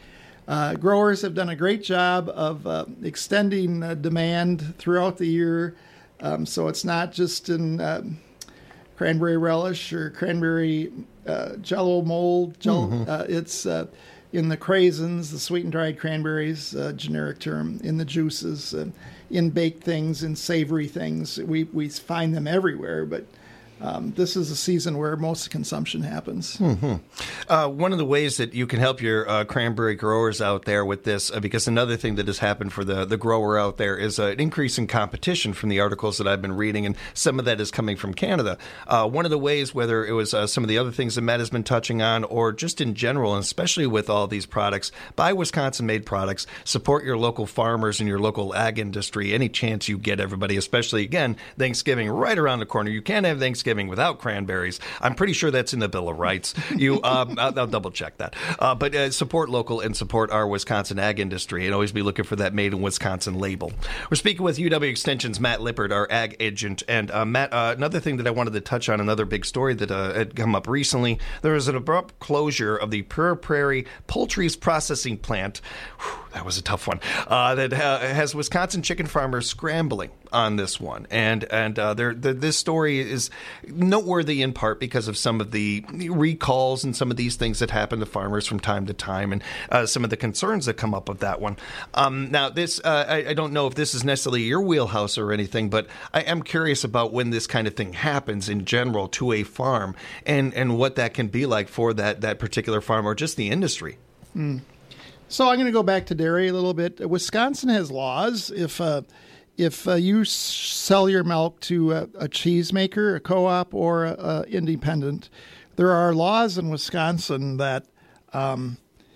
Uh, growers have done a great job of uh, extending uh, demand throughout the year, um, so it's not just in... Uh, cranberry relish or cranberry uh, jello mold. Jello, mm-hmm. uh, it's uh, in the craisins, the sweetened dried cranberries, uh, generic term, in the juices, uh, in baked things, in savory things. We we find them everywhere, but um, this is a season where most consumption happens. Mm-hmm. Uh, one of the ways that you can help your uh, cranberry growers out there with this, uh, because another thing that has happened for the, the grower out there is uh, an increase in competition from the articles that I've been reading, and some of that is coming from Canada. Uh, one of the ways, whether it was uh, some of the other things that Matt has been touching on, or just in general, and especially with all these products, buy Wisconsin-made products, support your local farmers and your local ag industry any chance you get, everybody, especially, again, Thanksgiving right around the corner. You can't have Thanksgiving without cranberries. I'm pretty sure that's in the Bill of Rights. You, um, I'll, I'll double check that. Uh, but uh, support local and support our Wisconsin ag industry, and always be looking for that Made in Wisconsin label. We're speaking with U W Extension's Matt Lippert, our ag agent. And uh, Matt, uh, another thing that I wanted to touch on, another big story that uh, had come up recently, there was an abrupt closure of the Pure Prairie Poultry's processing plant. Whew, that was a tough one. Uh, that uh, has Wisconsin chicken farmers scrambling on this one. And and uh, there, the, this story is noteworthy in part because of some of the recalls and some of these things that happen to farmers from time to time, and uh, some of the concerns that come up with that one. Um, now, this uh, I, I don't know if this is necessarily your wheelhouse or anything, but I am curious about when this kind of thing happens in general to a farm, and, and what that can be like for that, that particular farm or just the industry. Mm. So I'm going to go back to dairy a little bit. Wisconsin has laws. If uh, if uh, you s- sell your milk to a, a cheesemaker, a co-op, or a, a independent, there are laws in Wisconsin that um,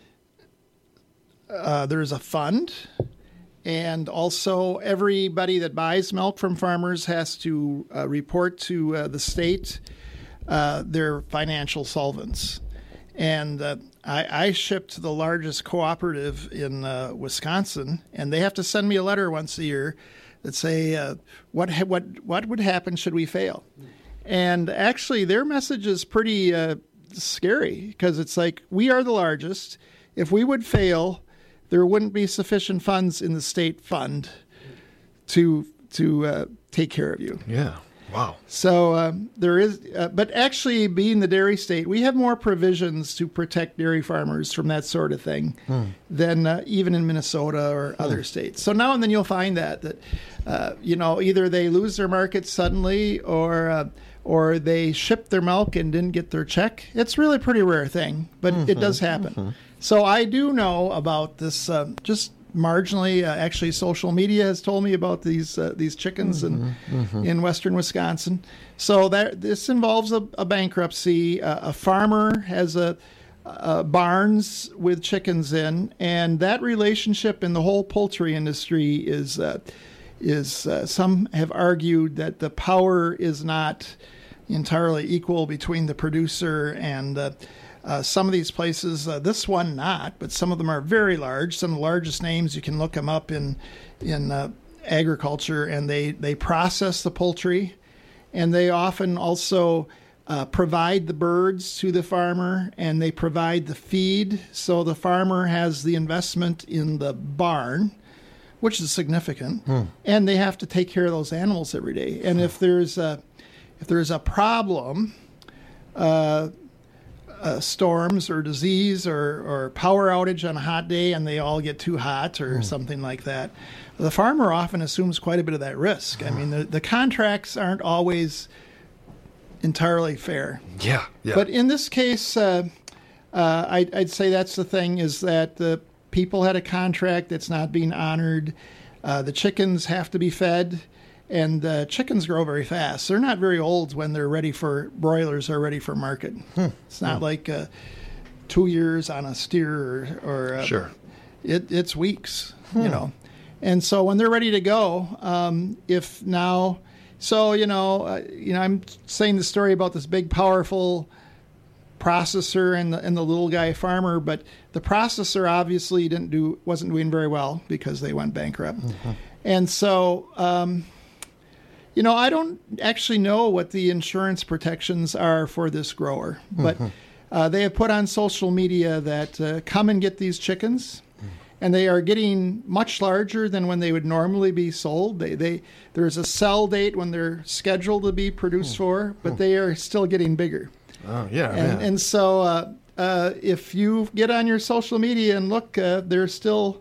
uh, there's a fund, and also everybody that buys milk from farmers has to uh, report to uh, the state uh, their financial solvents. And uh, I, I ship to the largest cooperative in uh, Wisconsin, and they have to send me a letter once a year that say uh, what ha- what what would happen should we fail. And actually, their message is pretty uh, scary, because it's like, we are the largest. If we would fail, there wouldn't be sufficient funds in the state fund to to uh, take care of you. Yeah. Wow. So um, there is, uh, but actually, being the dairy state, we have more provisions to protect dairy farmers from that sort of thing hmm. than uh, even in Minnesota or hmm. other states. So now and then you'll find that that uh, you know, either they lose their market suddenly, or uh, or they shipped their milk and didn't get their check. It's really a pretty rare thing, but mm-hmm. it does happen. Mm-hmm. So I do know about this. Uh, just. Marginally, uh, actually, social media has told me about these uh, these chickens mm-hmm, in mm-hmm. in western Wisconsin. So that this involves a, a bankruptcy. Uh, a farmer has a, a barns with chickens in, and that relationship in the whole poultry industry is uh, is uh, some have argued that the power is not entirely equal between the producer and uh, Uh, some of these places, uh, this one not, but some of them are very large. Some of the largest names, you can look them up in in uh, agriculture, and they, they process the poultry, and they often also uh, provide the birds to the farmer, and they provide the feed. So the farmer has the investment in the barn, which is significant, hmm. and they have to take care of those animals every day. And if there's a, if there's a problem, uh, Uh, storms or disease or, or power outage on a hot day, and they all get too hot or mm. something like that, the farmer often assumes quite a bit of that risk. I mean, the, the contracts aren't always entirely fair. Yeah, yeah. But in this case, uh, uh, I, I'd say that's the thing, is that the people had a contract that's not being honored. Uh, the chickens have to be fed, and uh, chickens grow very fast. They're not very old when they're ready for, broilers are ready for market. Hmm. It's not hmm. like uh, two years on a steer or, or uh, sure. It, it's weeks, Hmm. you know. And so when they're ready to go, um, if now, so, you know, uh, you know, I'm saying the story about this big, powerful processor and the, and the little guy farmer, but the processor obviously didn't do, wasn't doing very well because they went bankrupt. Mm-hmm. And so, um, you know, I don't actually know what the insurance protections are for this grower, but mm-hmm. uh, they have put on social media that uh, come and get these chickens. And they are getting much larger than when they would normally be sold. They, they, there's a sell date when they're scheduled to be produced mm. for, but mm. they are still getting bigger. Oh, yeah. And, and so uh, uh, if you get on your social media and look, uh, there's still,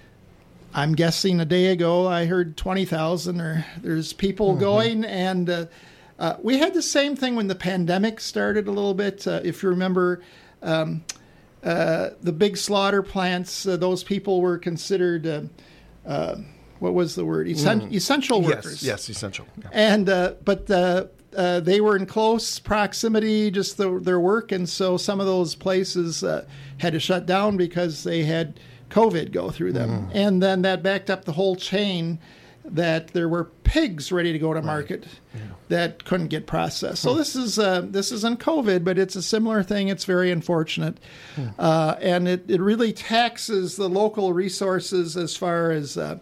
I'm guessing a day ago, I heard twenty thousand, or there's people mm-hmm. going. And uh, uh, we had the same thing when the pandemic started a little bit. Uh, if you remember, um, Uh, the big slaughter plants, uh, those people were considered, uh, uh, what was the word? Essen- mm. Essential workers. Yes, yes, essential. Yeah. And uh, but uh, uh, they were in close proximity, just the, their work, and so some of those places uh, had to shut down because they had COVID go through them, mm. and then that backed up the whole chain. That there were pigs ready to go to market right. yeah. that couldn't get processed. So hmm. this is uh, this isn't COVID, but it's a similar thing. It's very unfortunate, hmm. uh, and it, it really taxes the local resources as far as uh,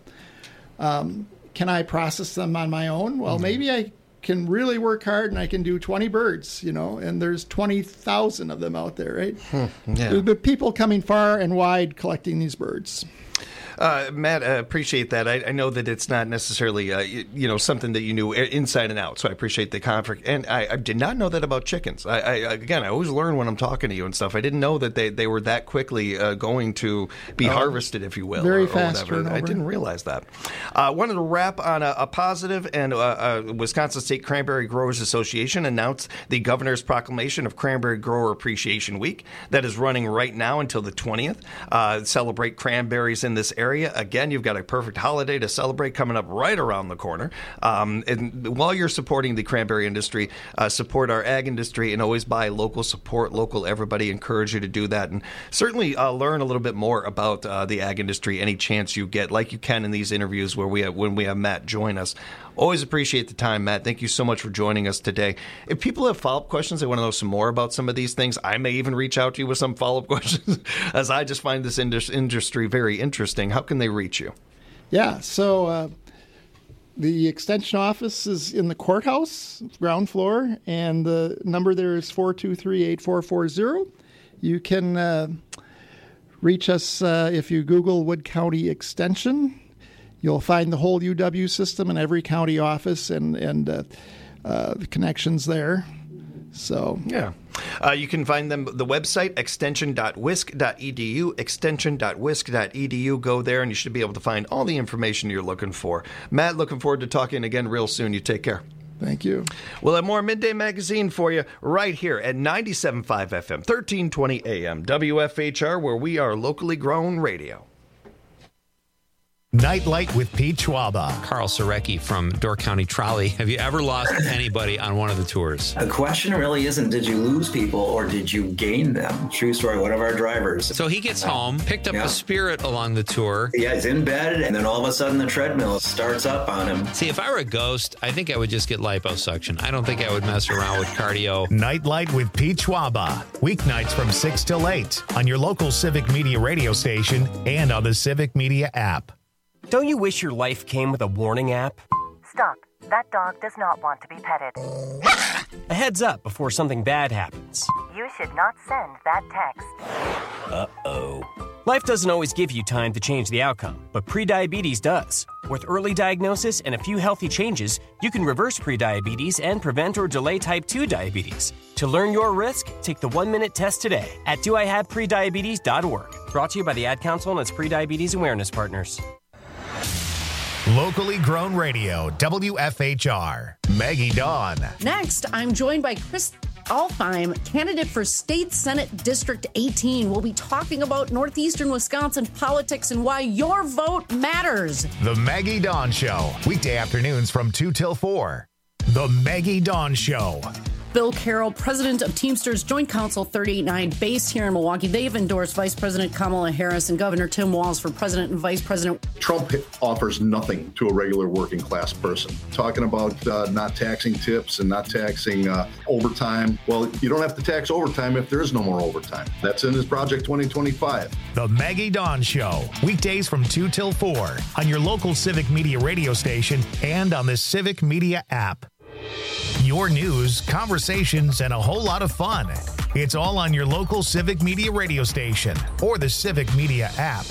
um, can I process them on my own? Well, hmm. maybe I can really work hard and I can do twenty birds, you know, and there's twenty thousand of them out there, right? Hmm. Yeah. But people coming far and wide collecting these birds. Uh, Matt, I appreciate that. I, I know that it's not necessarily, uh, you, you know, something that you knew inside and out. So I appreciate the conflict. And I, I did not know that about chickens. I, I again, I always learn when I'm talking to you and stuff. I didn't know that they, they were that quickly uh, going to be uh, harvested, if you will. Very or, fast or whatever. I didn't realize that. I uh, wanted to wrap on a, a positive, and uh, uh, Wisconsin State Cranberry Growers Association announced the governor's proclamation of Cranberry Grower Appreciation Week that is running right now until the twentieth. Uh, celebrate cranberries in this area. Area. Again, you've got a perfect holiday to celebrate coming up right around the corner. Um, and while you're supporting the cranberry industry, uh, support our ag industry and always buy local, support local. Everybody, encourage you to do that. And certainly uh, learn a little bit more about uh, the ag industry any chance you get, like you can in these interviews where we have, when we have Matt join us. Always appreciate the time, Matt. Thank you so much for joining us today. If people have follow-up questions, they want to know some more about some of these things, I may even reach out to you with some follow-up questions, as I just find this indus- industry very interesting. How can they reach you? Yeah, so uh, the extension office is in the courthouse, ground floor, and the number there is four two three, eight four four zero. You can uh, reach us uh, if you Google Wood County Extension. You'll find the whole U W system in every county office and, and uh, uh, the connections there. So yeah. Uh, you can find them the website extension dot wisc dot e d u, extension dot wisc dot e d u. Go there and you should be able to find all the information you're looking for. Matt, looking forward to talking again real soon. You take care. Thank you. We'll have more Midday Magazine for you right here at ninety-seven point five F M, thirteen twenty A M, W F H R, where we are locally grown radio. Nightlight with Pete Schwaba. Carl Sorecki from Door County Trolley. Have you ever lost anybody on one of the tours? The question really isn't did you lose people or did you gain them? True story, one of our drivers. So he gets home, picked up yeah. a Spirit along the tour. Yeah, he's in bed, and then all of a sudden the treadmill starts up on him. See, if I were a ghost, I think I would just get liposuction. I don't think I would mess around with cardio. Nightlight with Pete Schwaba. Weeknights from six till eight on your local Civic Media radio station and on the Civic Media app. Don't you wish your life came with a warning app? Stop. That dog does not want to be petted. A heads up before something bad happens. You should not send that text. Uh-oh. Life doesn't always give you time to change the outcome, but prediabetes does. With early diagnosis and a few healthy changes, you can reverse prediabetes and prevent or delay type two diabetes. To learn your risk, take the one-minute test today at do I have prediabetes dot org. Brought to you by the Ad Council and its prediabetes awareness partners. Locally grown radio, W F H R. Maggie Dawn. Next, I'm joined by Chris Alfheim, candidate for State Senate District eighteen. We'll be talking about northeastern Wisconsin politics and why your vote matters. The Maggie Dawn Show. Weekday afternoons from two till four. The Maggie Dawn Show. Bill Carroll, president of Teamsters Joint Council thirty-eight nine, based here in Milwaukee. They've endorsed Vice President Kamala Harris and Governor Tim Walz for president and vice president. Trump offers nothing to a regular working class person. Talking about uh, not taxing tips and not taxing uh, overtime. Well, you don't have to tax overtime if there is no more overtime. That's in his Project twenty twenty-five. The Maggie Dawn Show. Weekdays from two till four on your local Civic Media radio station and on the Civic Media app. Your news, conversations, and a whole lot of fun. It's all on your local Civic Media radio station or the Civic Media app.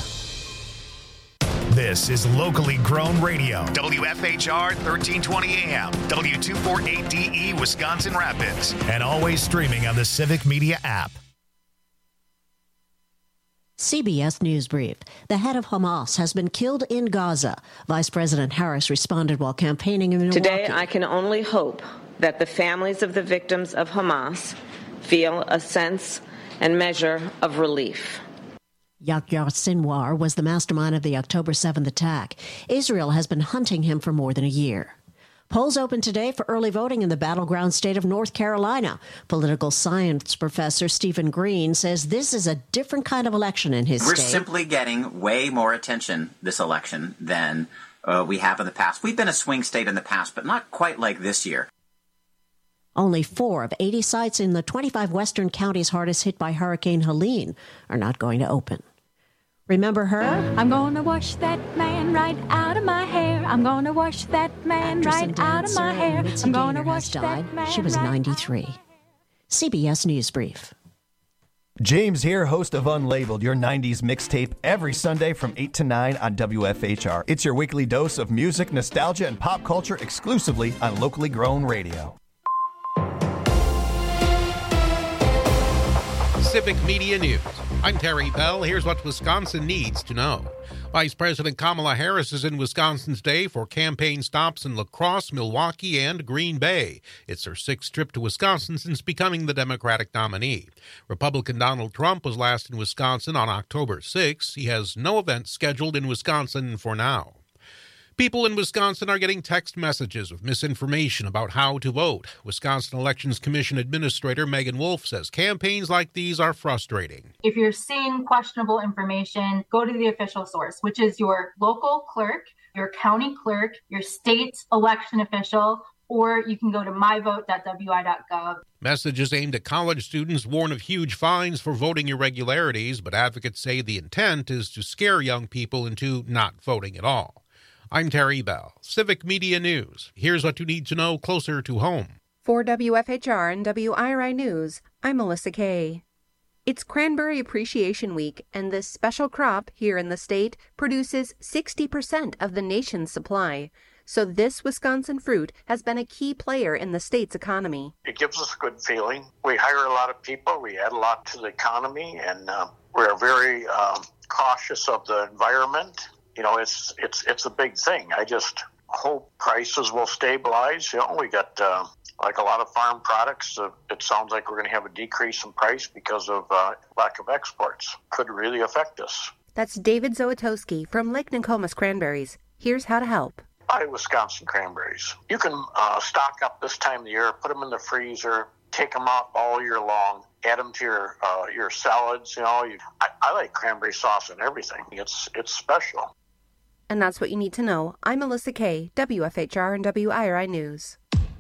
This is locally grown radio. W F H R thirteen twenty A M, W two forty-eight D E, Wisconsin Rapids, and always streaming on the Civic Media app. C B S News Brief. The head of Hamas has been killed in Gaza. Vice President Harris responded while campaigning in Milwaukee. Today, I can only hope that the families of the victims of Hamas feel a sense and measure of relief. Yahya Sinwar was the mastermind of the October seventh attack. Israel has been hunting him for more than a year. Polls open today for early voting in the battleground state of North Carolina. Political science professor Stephen Green says this is a different kind of election in his We're state. We're simply getting way more attention this election than uh, we have in the past. We've been a swing state in the past, but not quite like this year. Only four of eighty sites in the twenty-five western counties hardest hit by Hurricane Helene are not going to open. Remember her? I'm gonna wash that man right out of my hair. I'm gonna wash that man Actress right and out of my hair. Mitzi I'm gonna Gaynor wash has died. that man She was right ninety-three. C B S News Brief. James here, host of Unlabeled, your nineties mixtape, every Sunday from eight to nine on W F H R. It's your weekly dose of music, nostalgia, and pop culture exclusively on locally grown radio. Civic Media News. I'm Terry Bell. Here's what Wisconsin needs to know. Vice President Kamala Harris is in Wisconsin today for campaign stops in La Crosse, Milwaukee, and Green Bay. It's her sixth trip to Wisconsin since becoming the Democratic nominee. Republican Donald Trump was last in Wisconsin on October sixth. He has no events scheduled in Wisconsin for now. People in Wisconsin are getting text messages with misinformation about how to vote. Wisconsin Elections Commission Administrator Megan Wolf says campaigns like these are frustrating. If you're seeing questionable information, go to the official source, which is your local clerk, your county clerk, your state election official, or you can go to my vote dot w i dot gov. Messages aimed at college students warn of huge fines for voting irregularities, but advocates say the intent is to scare young people into not voting at all. I'm Terry Bell, Civic Media News. Here's what you need to know closer to home. For W F H R and W I R I News, I'm Melissa Kay. It's Cranberry Appreciation Week, and this special crop here in the state produces sixty percent of the nation's supply. So this Wisconsin fruit has been a key player in the state's economy. It gives us a good feeling. We hire a lot of people. We add a lot to the economy, and uh, we're very um, cautious of the environment. You know, it's it's it's a big thing. I just hope prices will stabilize. You know, we got uh, like a lot of farm products. Uh, it sounds like we're going to have a decrease in price because of uh, lack of exports. Could really affect us. That's David Zowatowski from Lake Nokomis Cranberries. Here's how to help. Buy Wisconsin cranberries. You can uh, stock up this time of the year, put them in the freezer, take them out all year long, add them to your uh, your salads. You know, you, I, I like cranberry sauce and everything. It's it's special. And that's what you need to know. I'm Melissa Kay, W F H R and W I R I News.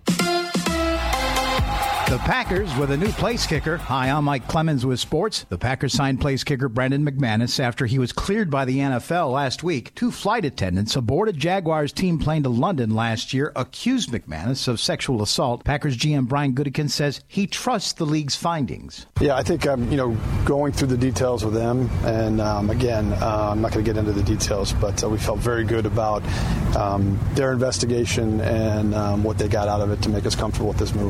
The Packers with a new place kicker. Hi, I'm Mike Clemens with sports. The Packers signed place kicker Brendan McManus after he was cleared by the N F L last week. Two flight attendants aboard a Jaguars team plane to London last year accused McManus of sexual assault. Packers G M Brian Gutekunst says he trusts the league's findings. Yeah, I think I'm, you know, going through the details with them, and um, again, uh, I'm not going to get into the details, but uh, we felt very good about um, their investigation and um, what they got out of it to make us comfortable with this move.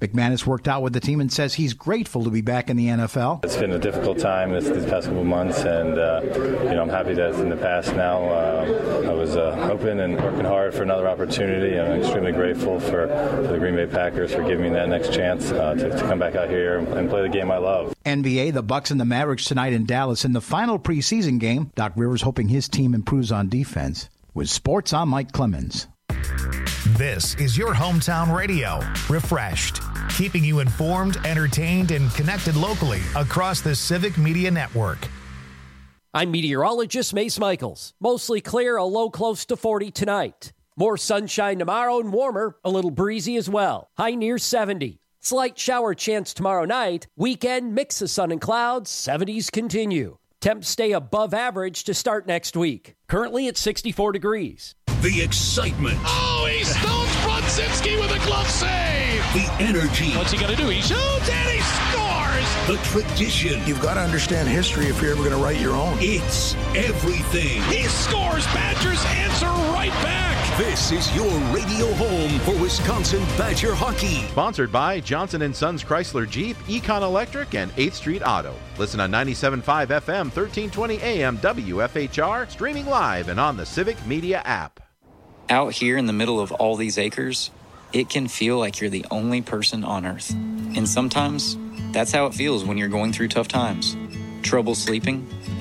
McManus worked out with the team and says he's grateful to be back in the N F L. It's been a difficult time this, these past couple months, and uh, you know I'm happy that it's in the past now. Uh, I was uh, hoping and working hard for another opportunity. I'm extremely grateful for, for the Green Bay Packers for giving me that next chance uh, to, to come back out here and play the game I love. N B A, the Bucks and the Mavericks tonight in Dallas in the final preseason game. Doc Rivers hoping his team improves on defense. With sports, I'm Mike Clemens. This is your hometown radio, Refreshed, keeping you informed, entertained, and connected locally across the Civic Media Network. I'm meteorologist Mace Michaels. Mostly clear, a low close to forty tonight. More sunshine tomorrow and warmer, a little breezy as well. High near seventy. Slight shower chance tomorrow night. Weekend, mix of sun and clouds, seventies continue. Temps stay above average to start next week. Currently at sixty-four degrees. The excitement. Oh, he stones Brodzinski with a glove save. The energy. What's he going to do? He shoots and he scores. The tradition. You've got to understand history if you're ever going to write your own. It's everything. He scores. Badgers answer right back. This is your radio home for Wisconsin Badger hockey. Sponsored by Johnson and Sons Chrysler Jeep, Econ Electric, and eighth Street Auto. Listen on ninety-seven point five F M, thirteen twenty A M, W F H R, streaming live and on the Civic Media app. Out here in the middle of all these acres, it can feel like you're the only person on Earth. And sometimes, that's how it feels when you're going through tough times. Trouble sleeping,